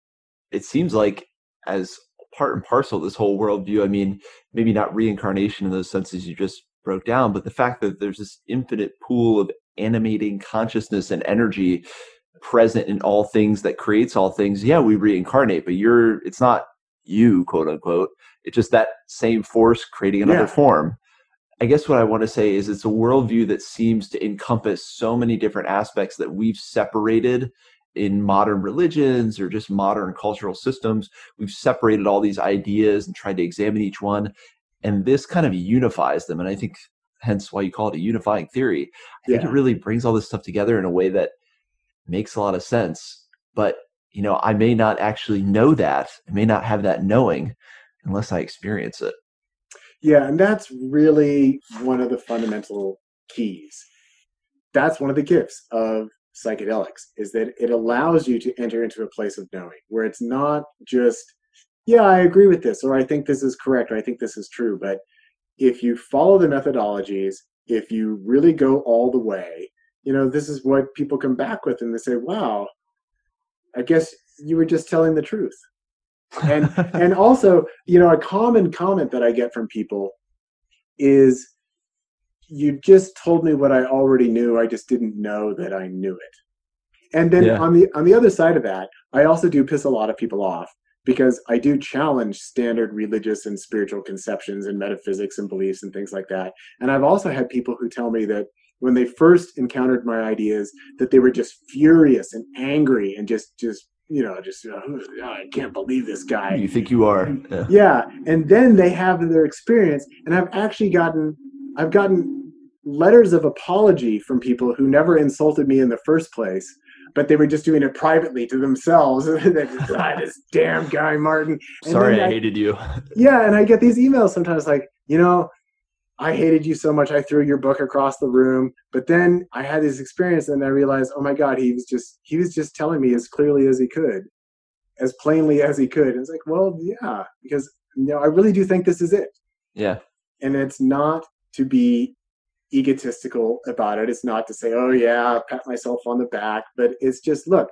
A: It seems like as part and parcel of this whole worldview, I mean, maybe not reincarnation in those senses you just broke down, but the fact that there's this infinite pool of animating consciousness and energy present in all things that creates all things. Yeah, we reincarnate, but it's not you, quote unquote. It's just that same force creating another form. I guess what I want to say is it's a worldview that seems to encompass so many different aspects that we've separated in modern religions or just modern cultural systems. We've separated all these ideas and tried to examine each one. And this kind of unifies them. And I think hence why you call it a unifying theory. I think it really brings all this stuff together in a way that makes a lot of sense. But, I may not actually know that. I may not have that knowing unless I experience it.
B: Yeah, and that's really one of the fundamental keys. That's one of the gifts of psychedelics, is that it allows you to enter into a place of knowing where it's not just, I agree with this, or I think this is correct, or I think this is true. But if you follow the methodologies, if you really go all the way, this is what people come back with, and they say, wow, I guess you were just telling the truth. And also, a common comment that I get from people is, you just told me what I already knew. I just didn't know that I knew it. And then on the other side of that, I also do piss a lot of people off, because I do challenge standard religious and spiritual conceptions and metaphysics and beliefs and things like that. And I've also had people who tell me that, when they first encountered my ideas, that they were just furious and angry and just I can't believe this guy.
A: Who do you think you are?
B: Yeah. And then they have their experience, and I've gotten letters of apology from people who never insulted me in the first place, but they were just doing it privately to themselves. This damn guy, Martin. And
A: sorry, I hated you.
B: Yeah. And I get these emails sometimes like, I hated you so much, I threw your book across the room. But then I had this experience, and I realized, oh my God, he was just telling me as clearly as he could, as plainly as he could. And it's like, well, yeah, because I really do think this is it.
A: Yeah.
B: And it's not to be egotistical about it. It's not to say, oh yeah, pat myself on the back, but it's just, look,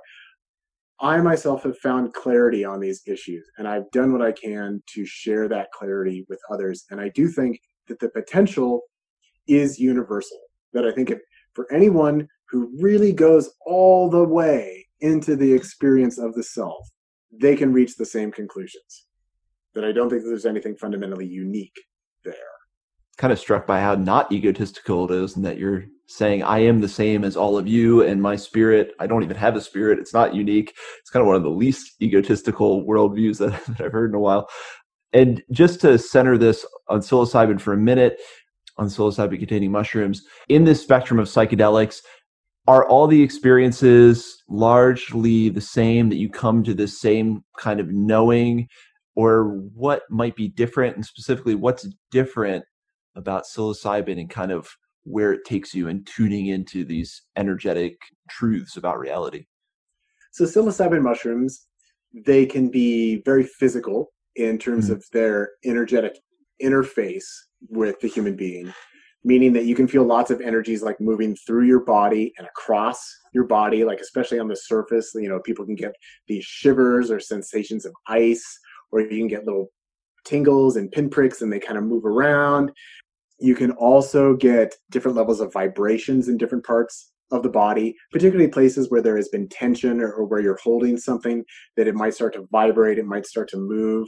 B: I myself have found clarity on these issues, and I've done what I can to share that clarity with others. And I do think that the potential is universal, that I think for anyone who really goes all the way into the experience of the self, they can reach the same conclusions. That I don't think that there's anything fundamentally unique there.
A: Kind of struck by how not egotistical it is, and that you're saying, I am the same as all of you, and my spirit, I don't even have a spirit. It's not unique. It's kind of one of the least egotistical worldviews that I've heard in a while. And just to center this on psilocybin for a minute, on psilocybin-containing mushrooms, in this spectrum of psychedelics, are all the experiences largely the same, that you come to this same kind of knowing, or what might be different, and specifically what's different about psilocybin and kind of where it takes you and tuning into these energetic truths about reality?
B: So psilocybin mushrooms, they can be very physical in terms of their energetic interface with the human being, meaning that you can feel lots of energies like moving through your body and across your body, like especially on the surface. People can get these shivers or sensations of ice, or you can get little tingles and pinpricks, and they kind of move around. You can also get different levels of vibrations in different parts of the body, particularly places where there has been tension or where you're holding something, that it might start to vibrate, it might start to move.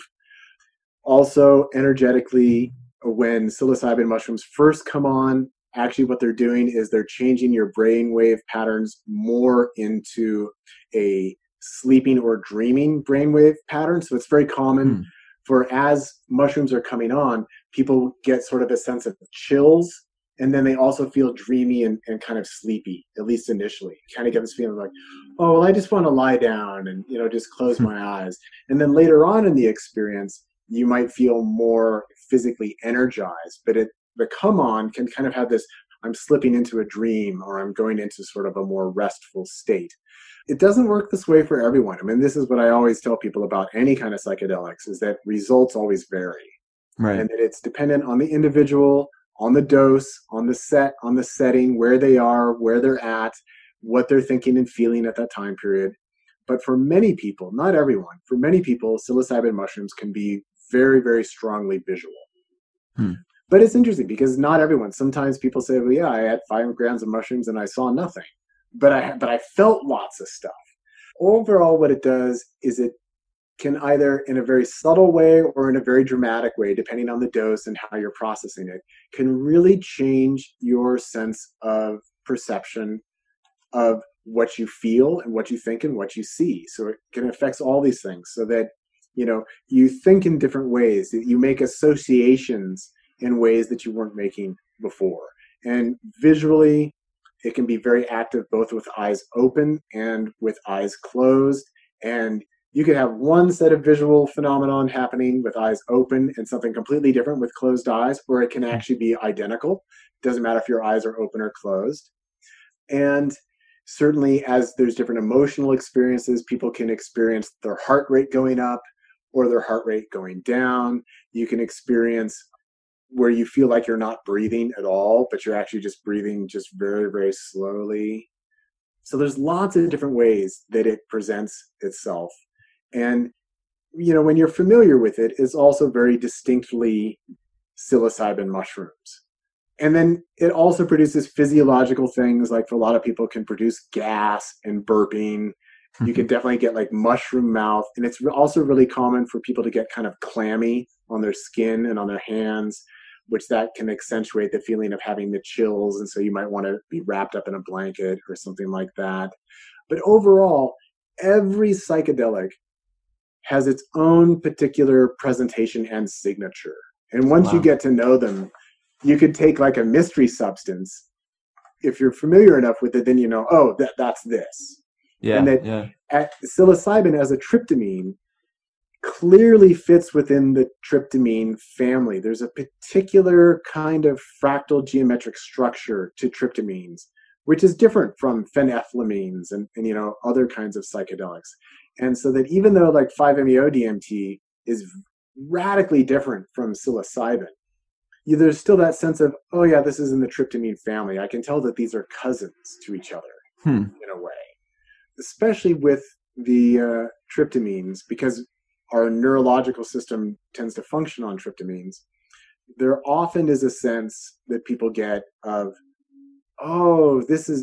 B: Also, energetically, when psilocybin mushrooms first come on, actually what they're doing is they're changing your brainwave patterns more into a sleeping or dreaming brainwave pattern. So it's very common for, as mushrooms are coming on, people get sort of a sense of chills, and then they also feel dreamy and kind of sleepy, at least initially. Kind of get this feeling like, oh, well, I just want to lie down and, just close my eyes. And then later on in the experience, you might feel more physically energized, but the come on can kind of have this, I'm slipping into a dream, or I'm going into sort of a more restful state. It doesn't work this way for everyone. I mean, this is what I always tell people about any kind of psychedelics, is that results always vary.
A: Right.
B: And that it's dependent on the individual, on the dose, on the setting, where they are, where they're at, what they're thinking and feeling at that time period. But for many people, not everyone, for many people, psilocybin mushrooms can be very, very strongly visual. But it's interesting because not everyone. Sometimes people say, well, yeah, I had 5 grams of mushrooms and I saw nothing. But I felt lots of stuff. Overall, what it does is it can either in a very subtle way or in a very dramatic way, depending on the dose and how you're processing it, can really change your sense of perception of what you feel and what you think and what you see. So it can affect all these things, so that, you think in different ways, that you make associations in ways that you weren't making before. And visually, it can be very active, both with eyes open and with eyes closed. And you could have one set of visual phenomenon happening with eyes open and something completely different with closed eyes, or it can actually be identical. It doesn't matter if your eyes are open or closed. And certainly, as there's different emotional experiences, people can experience their heart rate going up or their heart rate going down. You can experience where you feel like you're not breathing at all, but you're actually just breathing just very, very slowly. So there's lots of different ways that it presents itself. And, when you're familiar with it, it's also very distinctly psilocybin mushrooms. And then it also produces physiological things, like for a lot of people can produce gas and burping. You can definitely get like mushroom mouth. And it's also really common for people to get kind of clammy on their skin and on their hands. which that can accentuate the feeling of having the chills. And so you might want to be wrapped up in a blanket or something like that. But overall, every psychedelic has its own particular presentation and signature. And once you get to know them, you could take like a mystery substance. If you're familiar enough with it, then you know, oh, that's this.
A: Yeah.
B: And that
A: yeah.
B: Psilocybin as a tryptamine clearly fits within the tryptamine family. There's a particular kind of fractal geometric structure to tryptamines, which is different from phenethylamines and other kinds of psychedelics. And so that even though like 5-MeO-DMT is radically different from psilocybin, there's still that sense of, oh yeah, this is in the tryptamine family. I can tell that these are cousins to each other in a way, especially with the tryptamines, because our neurological system tends to function on tryptamines. There often is a sense that people get of, oh,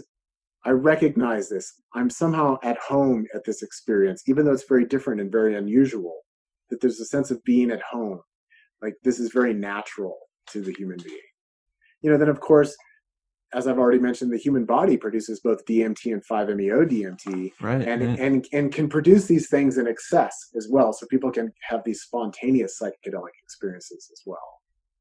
B: I recognize this. I'm somehow at home at this experience, even though it's very different and very unusual, that there's a sense of being at home. Like this is very natural to the human being. Then of course, as I've already mentioned, the human body produces both DMT and 5-MeO-DMT,
A: right,
B: and can produce these things in excess as well. So people can have these spontaneous psychedelic experiences as well.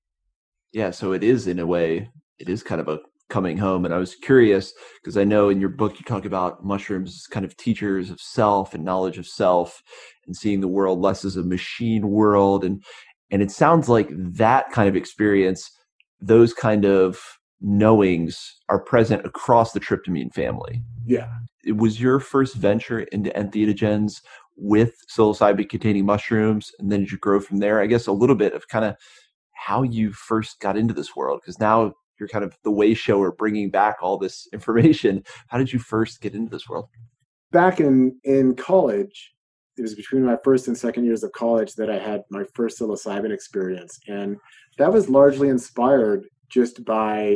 A: Yeah, so it is, in a way, it is kind of a coming home. And I was curious, because I know in your book you talk about mushrooms as kind of teachers of self and knowledge of self, and seeing the world less as a machine world. And it sounds like that kind of experience, those kind of knowings are present across the tryptamine family.
B: Yeah.
A: It was your first venture into entheogens with psilocybin containing mushrooms, and then did you grow from there? I guess a little bit of kind of how you first got into this world, because now you're kind of the way shower bringing back all this information. How did you first get into this world?
B: Back in college, it was between my first and second years of college that I had my first psilocybin experience. And that was largely inspired just by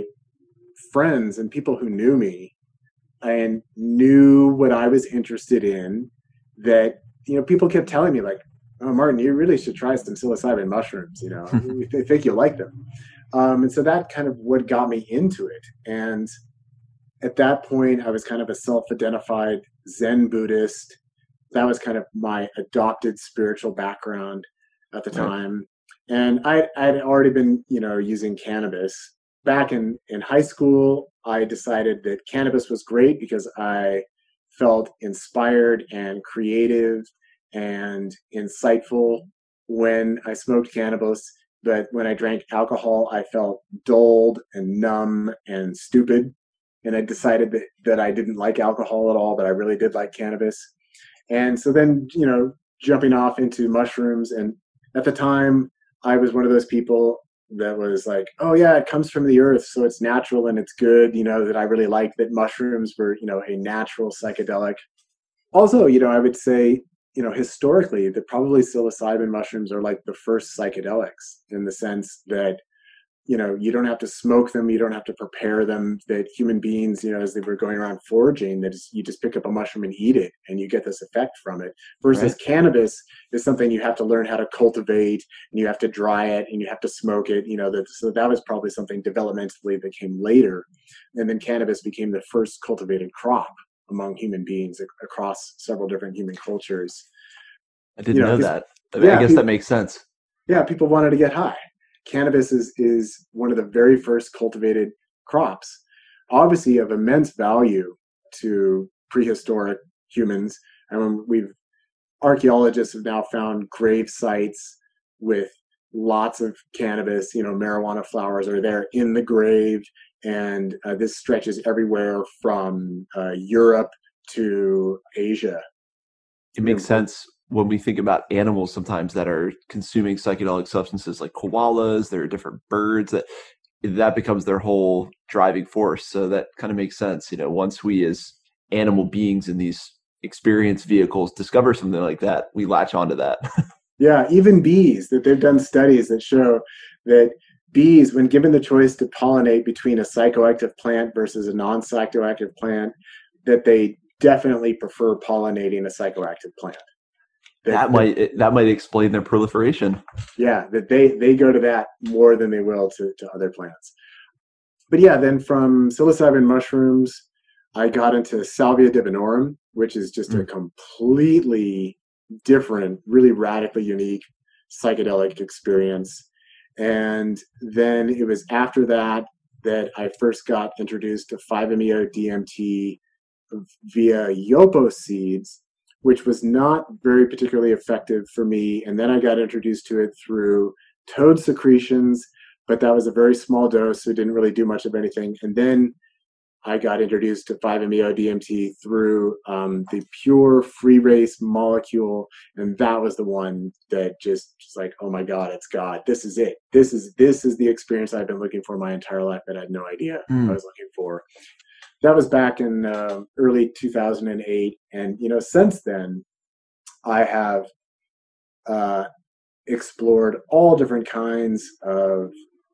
B: friends and people who knew me and knew what I was interested in, that, people kept telling me like, oh, Martin, you really should try some psilocybin mushrooms. I think you'll like them. And so that kind of what got me into it. And at that point, I was kind of a self-identified Zen Buddhist. That was kind of my adopted spiritual background at the time. And I'd already been, using cannabis. Back in high school, I decided that cannabis was great because I felt inspired and creative and insightful when I smoked cannabis. But when I drank alcohol, I felt dulled and numb and stupid. And I decided that I didn't like alcohol at all, but I really did like cannabis. And so then, jumping off into mushrooms. And at the time, I was one of those people that was like, oh yeah, it comes from the earth, so it's natural and it's good, that I really liked that mushrooms were, a natural psychedelic. Also, I would say, historically, that probably psilocybin mushrooms are like the first psychedelics, in the sense that, you don't have to smoke them, you don't have to prepare them, that human beings, as they were going around foraging, that you just pick up a mushroom and eat it and you get this effect from it. Versus cannabis is something you have to learn how to cultivate, and you have to dry it and you have to smoke it, so that was probably something developmentally that came later. And then cannabis became the first cultivated crop among human beings across several different human cultures.
A: I didn't know that. I guess that makes sense.
B: Yeah, people wanted to get high. Cannabis is one of the very first cultivated crops, obviously of immense value to prehistoric humans. And archaeologists have now found grave sites with lots of cannabis, marijuana flowers are there in the grave. And this stretches everywhere from Europe to Asia.
A: It makes sense when we think about animals sometimes that are consuming psychedelic substances, like koalas. There are different birds that becomes their whole driving force. So that kind of makes sense. Once we as animal beings in these experience vehicles discover something like that, we latch onto that.
B: Yeah, even bees, that they've done studies that show that bees, when given the choice to pollinate between a psychoactive plant versus a non-psychoactive plant, that they definitely prefer pollinating a psychoactive plant.
A: That might explain their proliferation.
B: Yeah, that they go to that more than they will to other plants. But yeah, then from psilocybin mushrooms, I got into Salvia divinorum, which is just a completely different, really radically unique psychedelic experience. And then it was after that that I first got introduced to 5-MeO DMT via yopo seeds, which was not very particularly effective for me. And then I got introduced to it through toad secretions, but that was a very small dose, so it didn't really do much of anything. And then I got introduced to 5-MeO DMT through the pure free race molecule, and that was the one that just like, oh my God, it's God. This is it. This is the experience I've been looking for my entire life that I had no idea I was looking for. That was back in early 2008, and since then, I have explored all different kinds of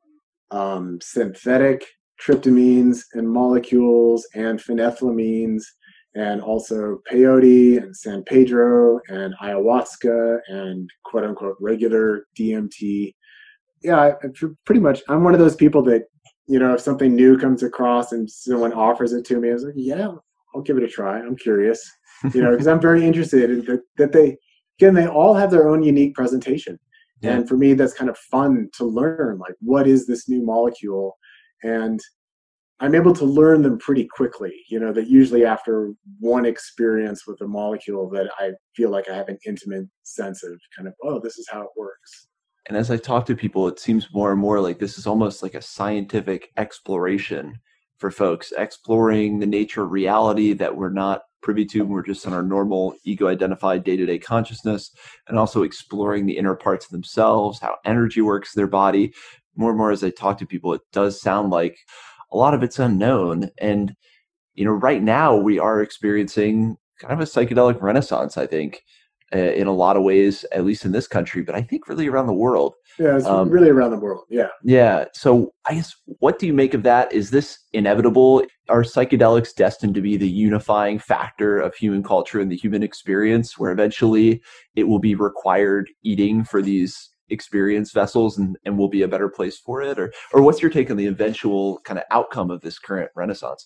B: synthetic tryptamines and molecules and phenethylamines, and also peyote and San Pedro and ayahuasca and quote unquote regular DMT. Yeah, I'm one of those people that, if something new comes across and someone offers it to me, I was like, yeah, I'll give it a try. I'm curious, because I'm very interested in that they all have their own unique presentation. Yeah. And for me, that's kind of fun to learn, like, what is this new molecule? And I'm able to learn them pretty quickly, that usually after one experience with a molecule that I feel like I have an intimate sense of kind of, oh, this is how it works.
A: And as I talk to people, it seems more and more like this is almost like a scientific exploration for folks, exploring the nature of reality that we're not privy to. We're just in our normal ego-identified day-to-day consciousness, and also exploring the inner parts of themselves, how energy works in their body. More and more as I talk to people, it does sound like a lot of it's unknown. And, right now we are experiencing kind of a psychedelic renaissance, I think, in a lot of ways, at least in this country, but I think really around the world.
B: Yeah, it's really around the world. Yeah.
A: Yeah. So I guess, what do you make of that? Is this inevitable? Are psychedelics destined to be the unifying factor of human culture and the human experience, where eventually it will be required eating for these experience vessels and will be a better place for it? Or what's your take on the eventual kind of outcome of this current renaissance?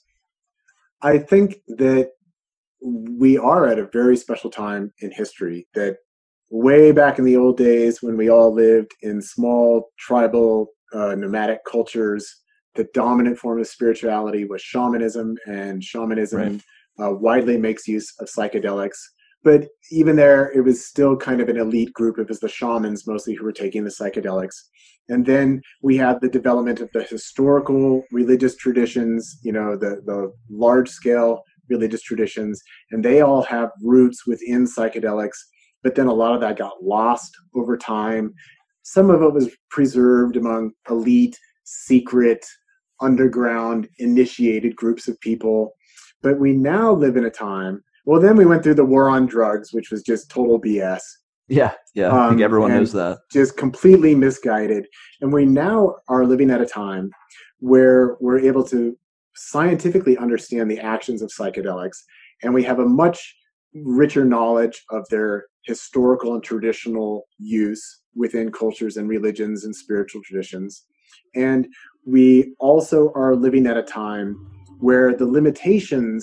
B: I think that we are at a very special time in history, that way back in the old days when we all lived in small tribal nomadic cultures, the dominant form of spirituality was shamanism, and shamanism widely makes use of psychedelics. But even there, it was still kind of an elite group. It was the shamans mostly who were taking the psychedelics. And then we have the development of the historical religious traditions, the large-scale religious traditions, and they all have roots within psychedelics. But then a lot of that got lost over time. Some of it was preserved among elite, secret, underground, initiated groups of people. But we now live in a time. Well, then we went through the war on drugs, which was just total BS.
A: Yeah, I think everyone knows that.
B: Just completely misguided. And we now are living at a time where we're able to scientifically understand the actions of psychedelics, and we have a much richer knowledge of their historical and traditional use within cultures and religions and spiritual traditions. And we also are living at a time where the limitations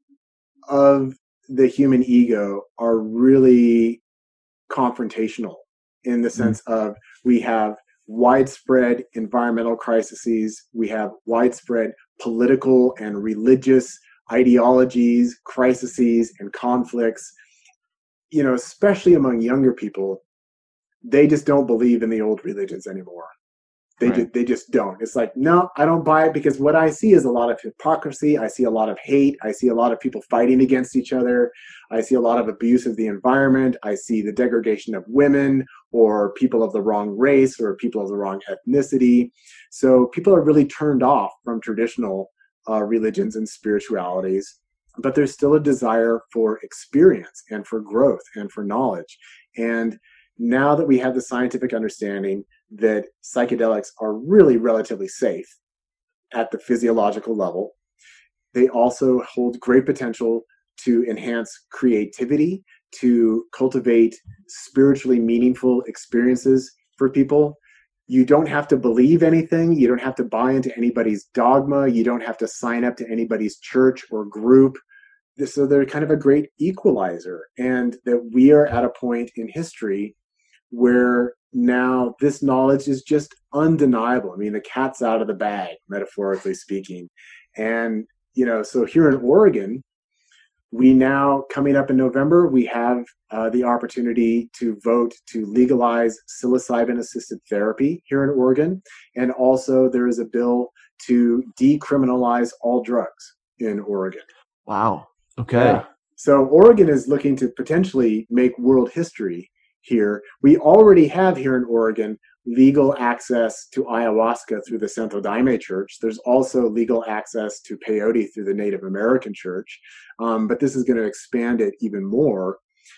B: of the human ego are really confrontational, in the sense of we have widespread environmental crises, we have widespread political and religious ideologies, crises, and conflicts. Especially among younger people, they just don't believe in the old religions anymore. They just don't. It's like, no, I don't buy it, because what I see is a lot of hypocrisy. I see a lot of hate. I see a lot of people fighting against each other. I see a lot of abuse of the environment. I see the degradation of women, or people of the wrong race, or people of the wrong ethnicity. So people are really turned off from traditional religions and spiritualities, but there's still a desire for experience and for growth and for knowledge. And now that we have the scientific understanding that psychedelics are really relatively safe at the physiological level, they also hold great potential to enhance creativity, to cultivate spiritually meaningful experiences for people. You don't have to believe anything. You don't have to buy into anybody's dogma. You don't have to sign up to anybody's church or group. So they're kind of a great equalizer, and that we are at a point in history where now this knowledge is just undeniable. I mean, the cat's out of the bag, metaphorically speaking. And, so here in Oregon, we now, coming up in November, we have the opportunity to vote to legalize psilocybin-assisted therapy here in Oregon. And also there is a bill to decriminalize all drugs in Oregon.
A: Wow. Okay.
B: Yeah. So Oregon is looking to potentially make world history here. We already have here in Oregon legal access to ayahuasca through the Santo Daime Church. There's also legal access to peyote through the Native American Church, but this is going to expand it even more.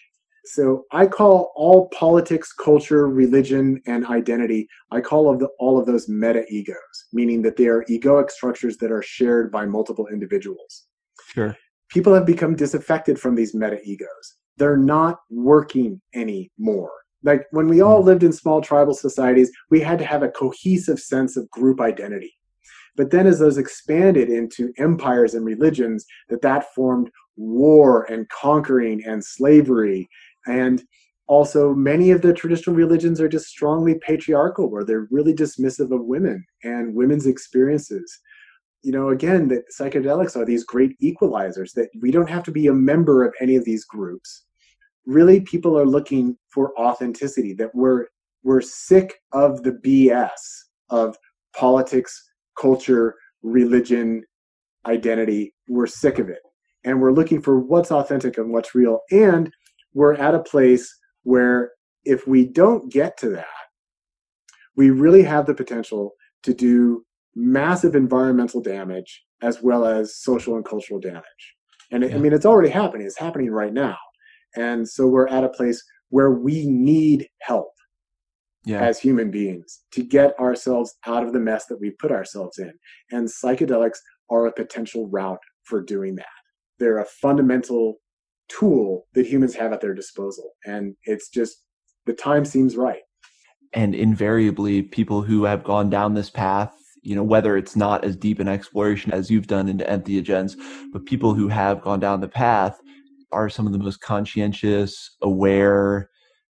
B: So I call all politics, culture, religion, and identity, I call all of those meta-egos, meaning that they are egoic structures that are shared by multiple individuals.
A: Sure.
B: People have become disaffected from these meta-egos. They're not working anymore. Like when we all lived in small tribal societies, we had to have a cohesive sense of group identity. But then as those expanded into empires and religions, that formed war and conquering and slavery. And also many of the traditional religions are just strongly patriarchal, where they're really dismissive of women and women's experiences. Again, that psychedelics are these great equalizers, that we don't have to be a member of any of these groups. Really, people are looking for authenticity, that we're sick of the BS of politics, culture, religion, identity. We're sick of it. And we're looking for what's authentic and what's real. And we're at a place where if we don't get to that, we really have the potential to do massive environmental damage as well as social and cultural damage. And I mean, it's already happening. It's happening right now. And so we're at a place where we need help as human beings to get ourselves out of the mess that we put ourselves in. And psychedelics are a potential route for doing that. They're a fundamental tool that humans have at their disposal. And it's just, the time seems right.
A: And invariably, people who have gone down this path, whether it's not as deep an exploration as you've done into entheogens, but people who have gone down the path are some of the most conscientious, aware,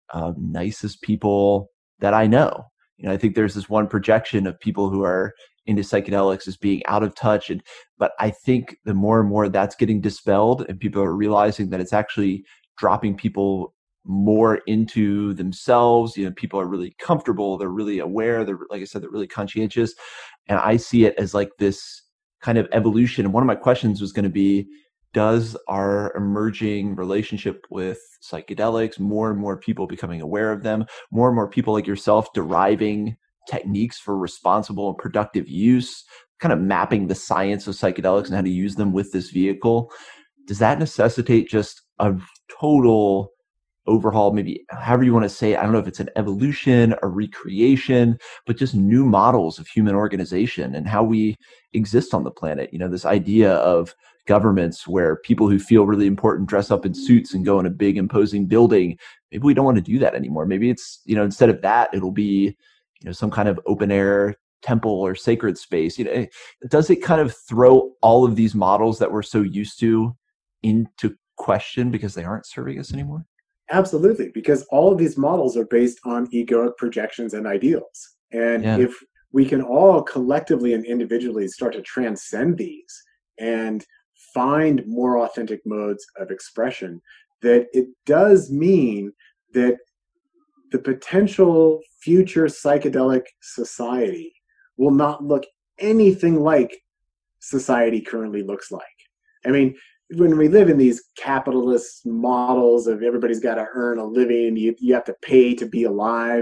A: nicest people that I know. I think there's this one projection of people who are into psychedelics as being out of touch. But I think the more and more that's getting dispelled and people are realizing that it's actually dropping people more into themselves. People are really comfortable. They're really aware. They're, like I said, they're really conscientious. And I see it as like this kind of evolution. And one of my questions was going to be, does our emerging relationship with psychedelics, more and more people becoming aware of them, more and more people like yourself deriving techniques for responsible and productive use, kind of mapping the science of psychedelics and how to use them with this vehicle, does that necessitate just a total overhaul, maybe however you want to say it? I don't know if it's an evolution, a recreation, but just new models of human organization and how we exist on the planet. This idea of governments where people who feel really important dress up in suits and go in a big imposing building. Maybe we don't want to do that anymore. Maybe it's, instead of that, it'll be, some kind of open air temple or sacred space. Does it kind of throw all of these models that we're so used to into question because they aren't serving us anymore?
B: Absolutely, because all of these models are based on egoic projections and ideals. And if we can all collectively and individually start to transcend these and find more authentic modes of expression, that it does mean that the potential future psychedelic society will not look anything like society currently looks like. I mean, when we live in these capitalist models of everybody's got to earn a living, you have to pay to be alive,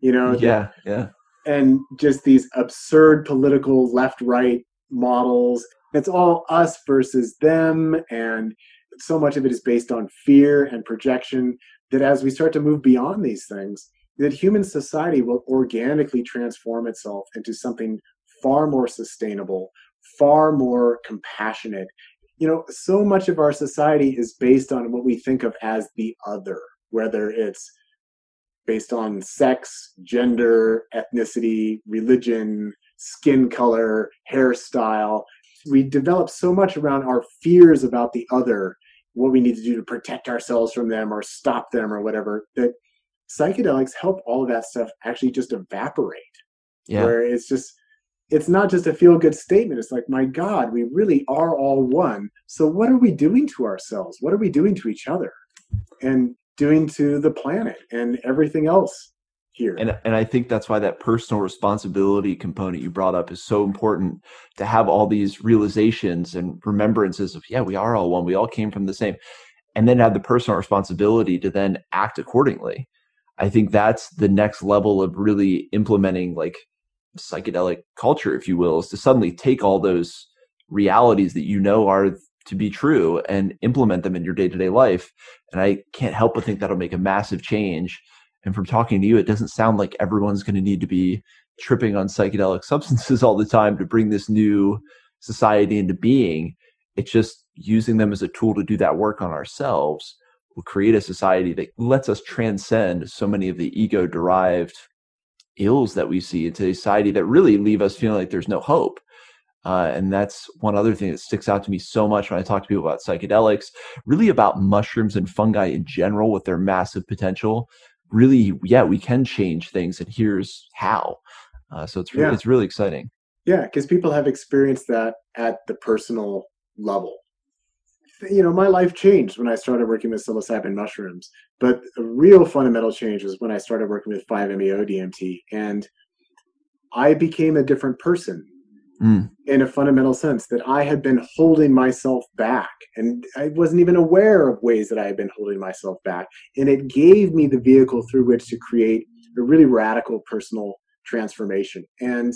B: and just these absurd political left-right models. It's all us versus them, and so much of it is based on fear and projection, that as we start to move beyond these things, that human society will organically transform itself into something far more sustainable, far more compassionate, so much of our society is based on what we think of as the other, whether it's based on sex, gender, ethnicity, religion, skin color, hairstyle. We develop so much around our fears about the other, what we need to do to protect ourselves from them or stop them or whatever, that psychedelics help all of that stuff actually just evaporate.
A: Yeah.
B: Where it's not just a feel-good statement. It's like, my God, we really are all one. So what are we doing to ourselves? What are we doing to each other? And doing to the planet and everything else here.
A: And I think that's why that personal responsibility component you brought up is so important, to have all these realizations and remembrances of, yeah, we are all one. We all came from the same. And then have the personal responsibility to then act accordingly. I think that's the next level of really implementing like psychedelic culture, if you will, is to suddenly take all those realities that are to be true and implement them in your day-to-day life. And I can't help but think that'll make a massive change. And from talking to you, it doesn't sound like everyone's going to need to be tripping on psychedelic substances all the time to bring this new society into being. It's just using them as a tool to do that work on ourselves will create a society that lets us transcend so many of the ego-derived ills that we see into a society that really leave us feeling like there's no hope. And that's one other thing that sticks out to me so much when I talk to people about psychedelics, really about mushrooms and fungi in general with their massive potential. Really, yeah, we can change things, and here's how. So it's really exciting.
B: Yeah, because people have experienced that at the personal level. My life changed when I started working with psilocybin mushrooms, but a real fundamental change was when I started working with 5-MeO-DMT, and I became a different person. In a fundamental sense, that I had been holding myself back, and I wasn't even aware of ways that I had been holding myself back. And it gave me the vehicle through which to create a really radical personal transformation. And,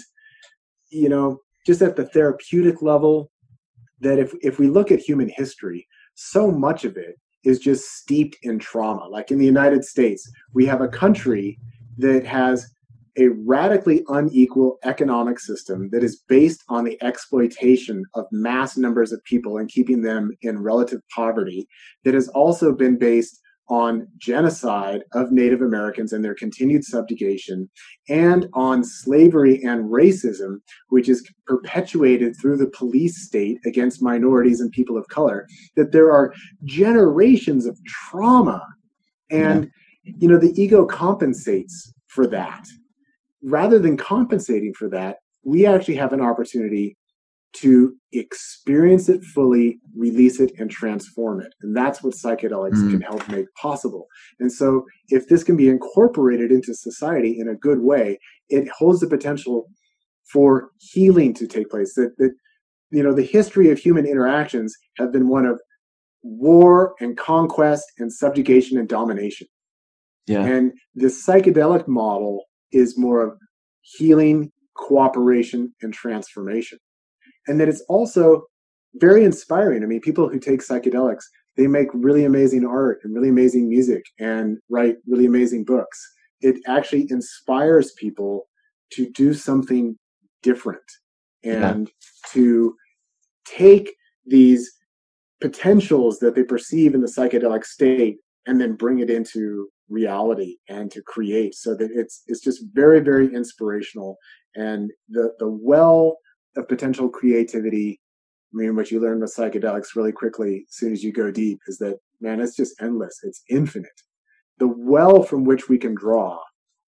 B: just at the therapeutic level, that if we look at human history, so much of it is just steeped in trauma. Like in the United States, we have a country that has a radically unequal economic system that is based on the exploitation of mass numbers of people and keeping them in relative poverty, that has also been based on genocide of Native Americans and their continued subjugation, and on slavery and racism, which is perpetuated through the police state against minorities and people of color, that there are generations of trauma. And, the ego compensates for that. Rather than compensating for that, we actually have an opportunity to experience it fully, release it, and transform it. And that's what psychedelics can help make possible. And so if this can be incorporated into society in a good way, it holds the potential for healing to take place. That the history of human interactions have been one of war and conquest and subjugation and domination. Yeah. And the psychedelic model is more of healing, cooperation, and transformation. And that it's also very inspiring. I mean, people who take psychedelics, they make really amazing art and really amazing music and write really amazing books. It actually inspires people to do something different and to take these potentials that they perceive in the psychedelic state and then bring it into reality and to create, so that it's just very, very inspirational. And the well of potential creativity, I mean, what you learn with psychedelics really quickly as soon as you go deep is that, man, it's just endless. It's infinite. The well from which we can draw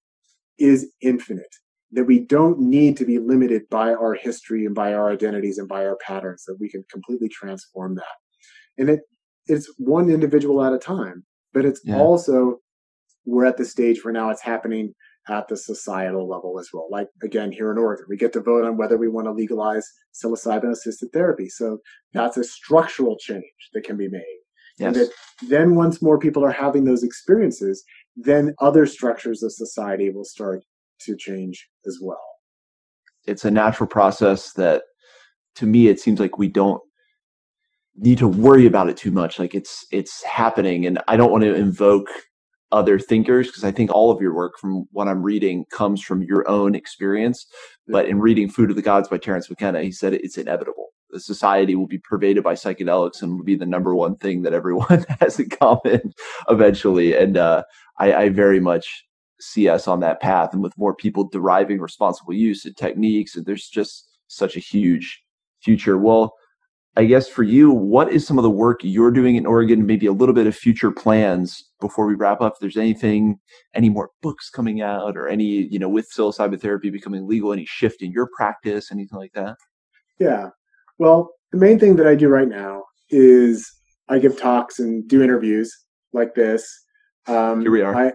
B: is infinite, that we don't need to be limited by our history and by our identities and by our patterns, that we can completely transform that. And it's one individual at a time, but it's also, we're at the stage where now it's happening at the societal level as well. Like, again, here in Oregon, we get to vote on whether we want to legalize psilocybin-assisted therapy. So that's a structural change that can be made. Yes. And that then once more people are having those experiences, then other structures of society will start to change as well.
A: It's a natural process that, to me, it seems like we don't need to worry about it too much. Like it's happening, and I don't want to invoke other thinkers, because I think all of your work, from what I'm reading, comes from your own experience. But in reading Food of the Gods by Terence McKenna, he said it's inevitable. the society will be pervaded by psychedelics and will be the number one thing that everyone has in common eventually. And I very much see us on that path, and with more people deriving responsible use and techniques, and there's just such a huge future. Well, I guess for you, what is some of the work you're doing in Oregon, maybe a little bit of future plans before we wrap up? If there's anything, any more books coming out, or any, with psilocybin therapy becoming legal, any shift in your practice, anything like that?
B: Yeah. Well, the main thing that I do right now is I give talks and do interviews like this.
A: Here we are.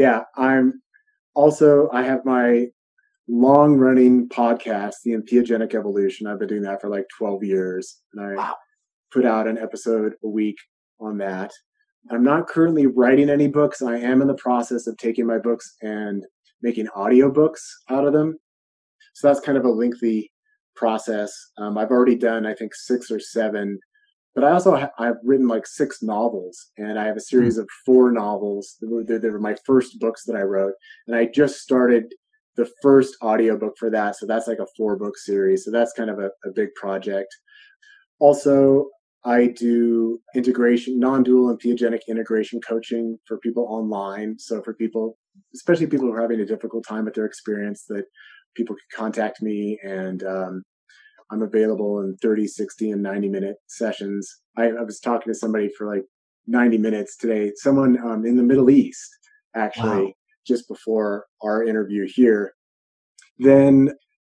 B: I have my long-running podcast, The Entheogenic Evolution. I've been doing that for like 12 years, and I put out an episode a week on that. I'm not currently writing any books. I am in the process of taking my books and making audiobooks out of them. So that's kind of a lengthy process. I've already done, I think, 6 or 7. But I also I've written like 6 novels, and I have a series of 4 novels. They were my first books that I wrote, and I just started the first audiobook for that. So that's like a 4-book series. So that's kind of a big project. Also, I do integration, non-dual entheogenic integration coaching for people online. So for people, especially people who are having a difficult time with their experience, that people can contact me, and I'm available in 30, 60, and 90-minute sessions. I was talking to somebody for like 90 minutes today, someone in the Middle East, actually, just before our interview here. Then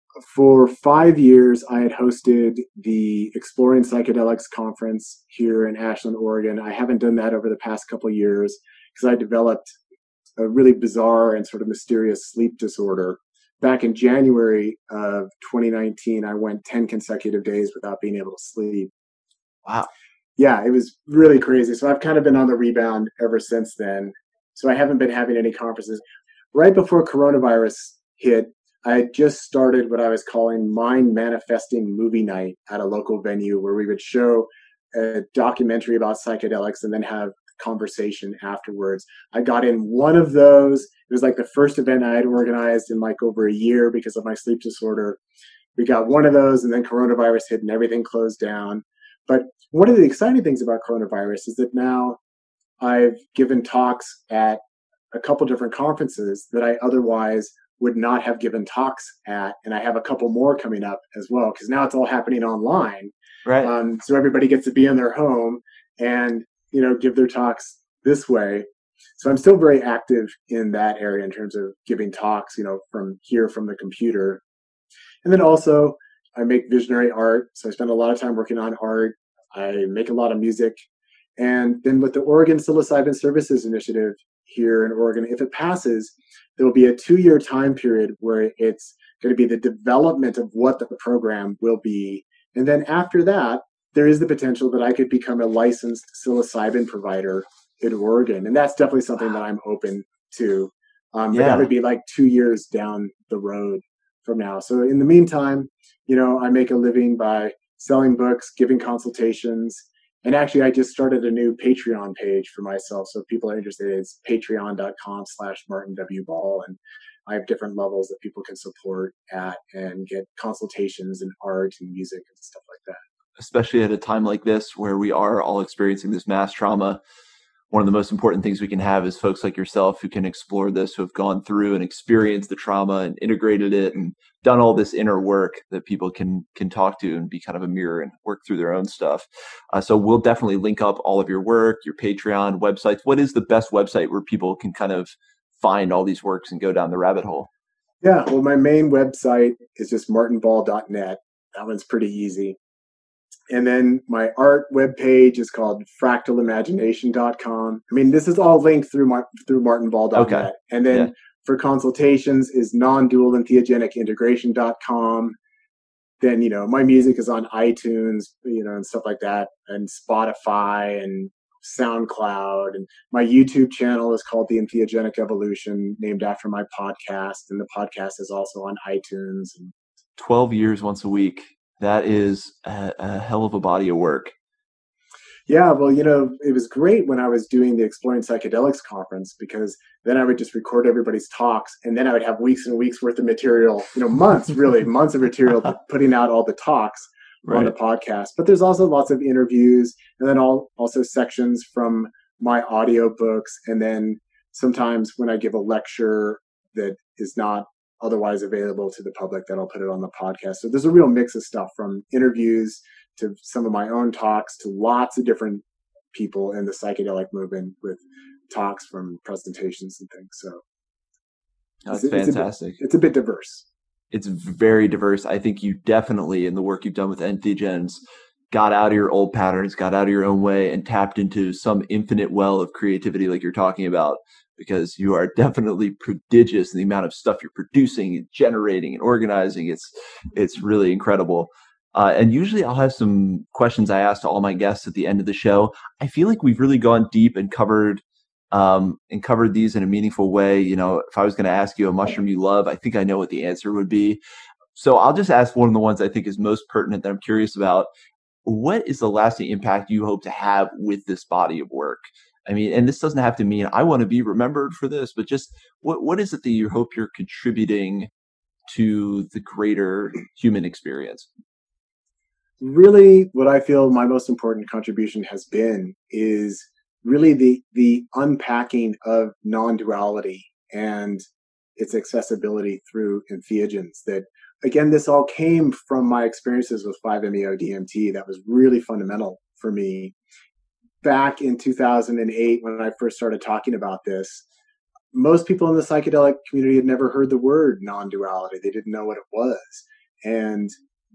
B: for 5 years, I had hosted the Exploring Psychedelics conference here in Ashland, Oregon. I haven't done that over the past couple of years because I developed a really bizarre and sort of mysterious sleep disorder. Back in January of 2019, I went 10 consecutive days without being able to sleep.
A: Wow.
B: Yeah, it was really crazy. So I've kind of been on the rebound ever since then. So I haven't been having any conferences. Right before coronavirus hit, I had just started what I was calling Mind Manifesting Movie Night at a local venue, where we would show a documentary about psychedelics and then have conversation afterwards. I got in one of those. It was like the first event I had organized in like over a year because of my sleep disorder. We got one of those, and then coronavirus hit and everything closed down. But one of the exciting things about coronavirus is that now I've given talks at a couple different conferences that I otherwise would not have given talks at. And I have a couple more coming up as well, because now it's all happening online.
A: Right.
B: So everybody gets to be in their home and, give their talks this way. So I'm still very active in that area in terms of giving talks, from the computer. And then also I make visionary art. So I spend a lot of time working on art. I make a lot of music. And then with the Oregon Psilocybin Services Initiative here in Oregon, if it passes, there will be a 2-year time period where it's going to be the development of what the program will be. And then after that, there is the potential that I could become a licensed psilocybin provider in Oregon. And that's definitely something that I'm open to. But that would be like 2 years down the road from now. So in the meantime, I make a living by selling books, giving consultations. And actually, I just started a new Patreon page for myself. So if people are interested, it's patreon.com/Martin W. Ball. And I have different levels that people can support at and get consultations and art and music and stuff like that.
A: Especially at a time like this where we are all experiencing this mass trauma, one of the most important things we can have is folks like yourself who can explore this, who have gone through and experienced the trauma and integrated it and done all this inner work that people can talk to and be kind of a mirror and work through their own stuff. So we'll definitely link up all of your work, your Patreon websites. What is the best website where people can kind of find all these works and go down the rabbit hole?
B: Yeah, well, my main website is just martinball.net. That one's pretty easy. And then my art webpage is called fractalimagination.com. I mean, this is all linked through martinball.net.
A: Okay.
B: And then for consultations is non-dual-entheogenic-integration.com. Then, my music is on iTunes, and stuff like that, and Spotify and SoundCloud. And my YouTube channel is called The Entheogenic Evolution, named after my podcast. And the podcast is also on iTunes.
A: 12 years once a week. That is a hell of a body of work.
B: Yeah, well, it was great when I was doing the Exploring Psychedelics conference, because then I would just record everybody's talks, and then I would have weeks and weeks worth of material, months of material putting out all the talks. on the podcast. But there's also lots of interviews, and then also sections from my audiobooks, and then sometimes when I give a lecture that is not otherwise available to the public, that I'll put it on the podcast. So there's a real mix of stuff, from interviews to some of my own talks to lots of different people in the psychedelic movement with talks from presentations and things. So
A: that's fantastic.
B: It's a bit diverse.
A: It's very diverse. I think you definitely, in the work you've done with entheogens, got out of your old patterns, got out of your own way, and tapped into some infinite well of creativity like you're talking about, because you are definitely prodigious in the amount of stuff you're producing and generating and organizing. It's really incredible. And usually I'll have some questions I ask to all my guests at the end of the show. I feel like we've really gone deep and covered these in a meaningful way. You know, if I was going to ask you a mushroom you love, I think I know what the answer would be. So I'll just ask one of the ones I think is most pertinent that I'm curious about. What is the lasting impact you hope to have with this body of work? I mean, and this doesn't have to mean I want to be remembered for this, but just what is it that you hope you're contributing to the greater human experience?
B: Really, what I feel my most important contribution has been is really the unpacking of non-duality and its accessibility through entheogens. That, again, this all came from my experiences with 5-MeO-DMT. That was really fundamental for me. Back in 2008, when I first started talking about this, most people in the psychedelic community had never heard the word non-duality. They didn't know what it was. And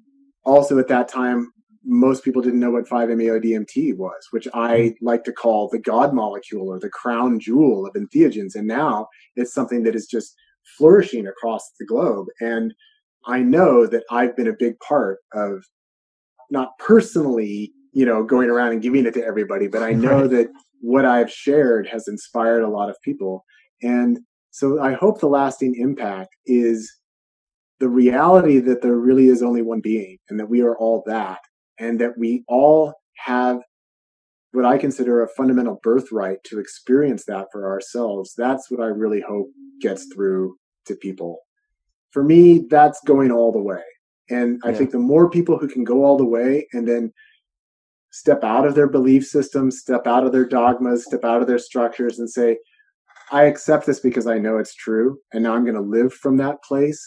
B: also at that time, most people didn't know what 5-MeO-DMT was, which I like to call the God molecule or the crown jewel of entheogens. And now it's something that is just flourishing across the globe. And I know that I've been a big part of, not personally, going around and giving it to everybody, but I know that what I've shared has inspired a lot of people. And so I hope the lasting impact is the reality that there really is only one being, and that we are all that, and that we all have what I consider a fundamental birthright to experience that for ourselves. That's what I really hope gets through to people. For me, that's going all the way. And I think the more people who can go all the way and then step out of their belief systems, step out of their dogmas, step out of their structures and say, I accept this because I know it's true, and now I'm going to live from that place,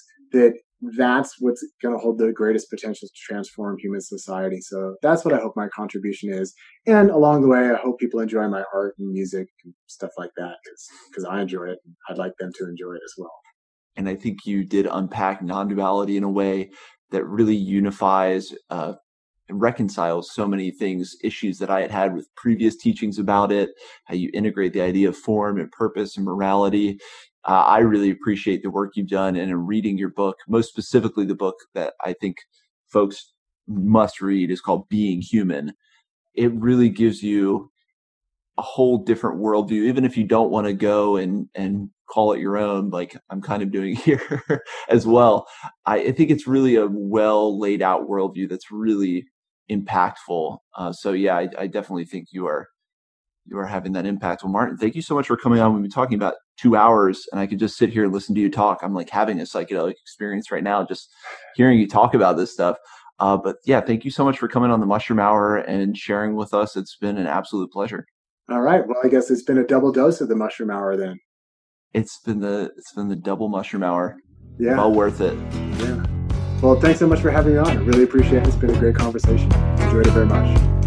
B: that's what's going to hold the greatest potential to transform human society. So that's what I hope my contribution is. And along the way, I hope people enjoy my art and music and stuff like that, because I enjoy it. And I'd like them to enjoy it as well.
A: And I think you did unpack non-duality in a way that really unifies and reconciles so many things, issues that I had with previous teachings about it, how you integrate the idea of form and purpose and morality. I really appreciate the work you've done, and in reading your book, most specifically the book that I think folks must read is called Being Human. It really gives you a whole different worldview, even if you don't want to go and call it your own, like I'm kind of doing here as well. I think it's really a well laid out worldview that's really impactful. So yeah, I definitely think you are having that impact. Well, Martin, thank you so much for coming on. We've been talking about 2 hours, and I could just sit here and listen to you talk. I'm like having a psychedelic experience right now, just hearing you talk about this stuff. But yeah, thank you so much for coming on the Mushroom Hour and sharing with us. It's been an absolute pleasure.
B: All right. Well, I guess it's been a double dose of the Mushroom Hour then.
A: It's been the double Mushroom Hour.
B: Yeah.
A: Well worth it.
B: Yeah. Well, thanks so much for having me on. I really appreciate it. It's been a great conversation. Enjoyed it very much.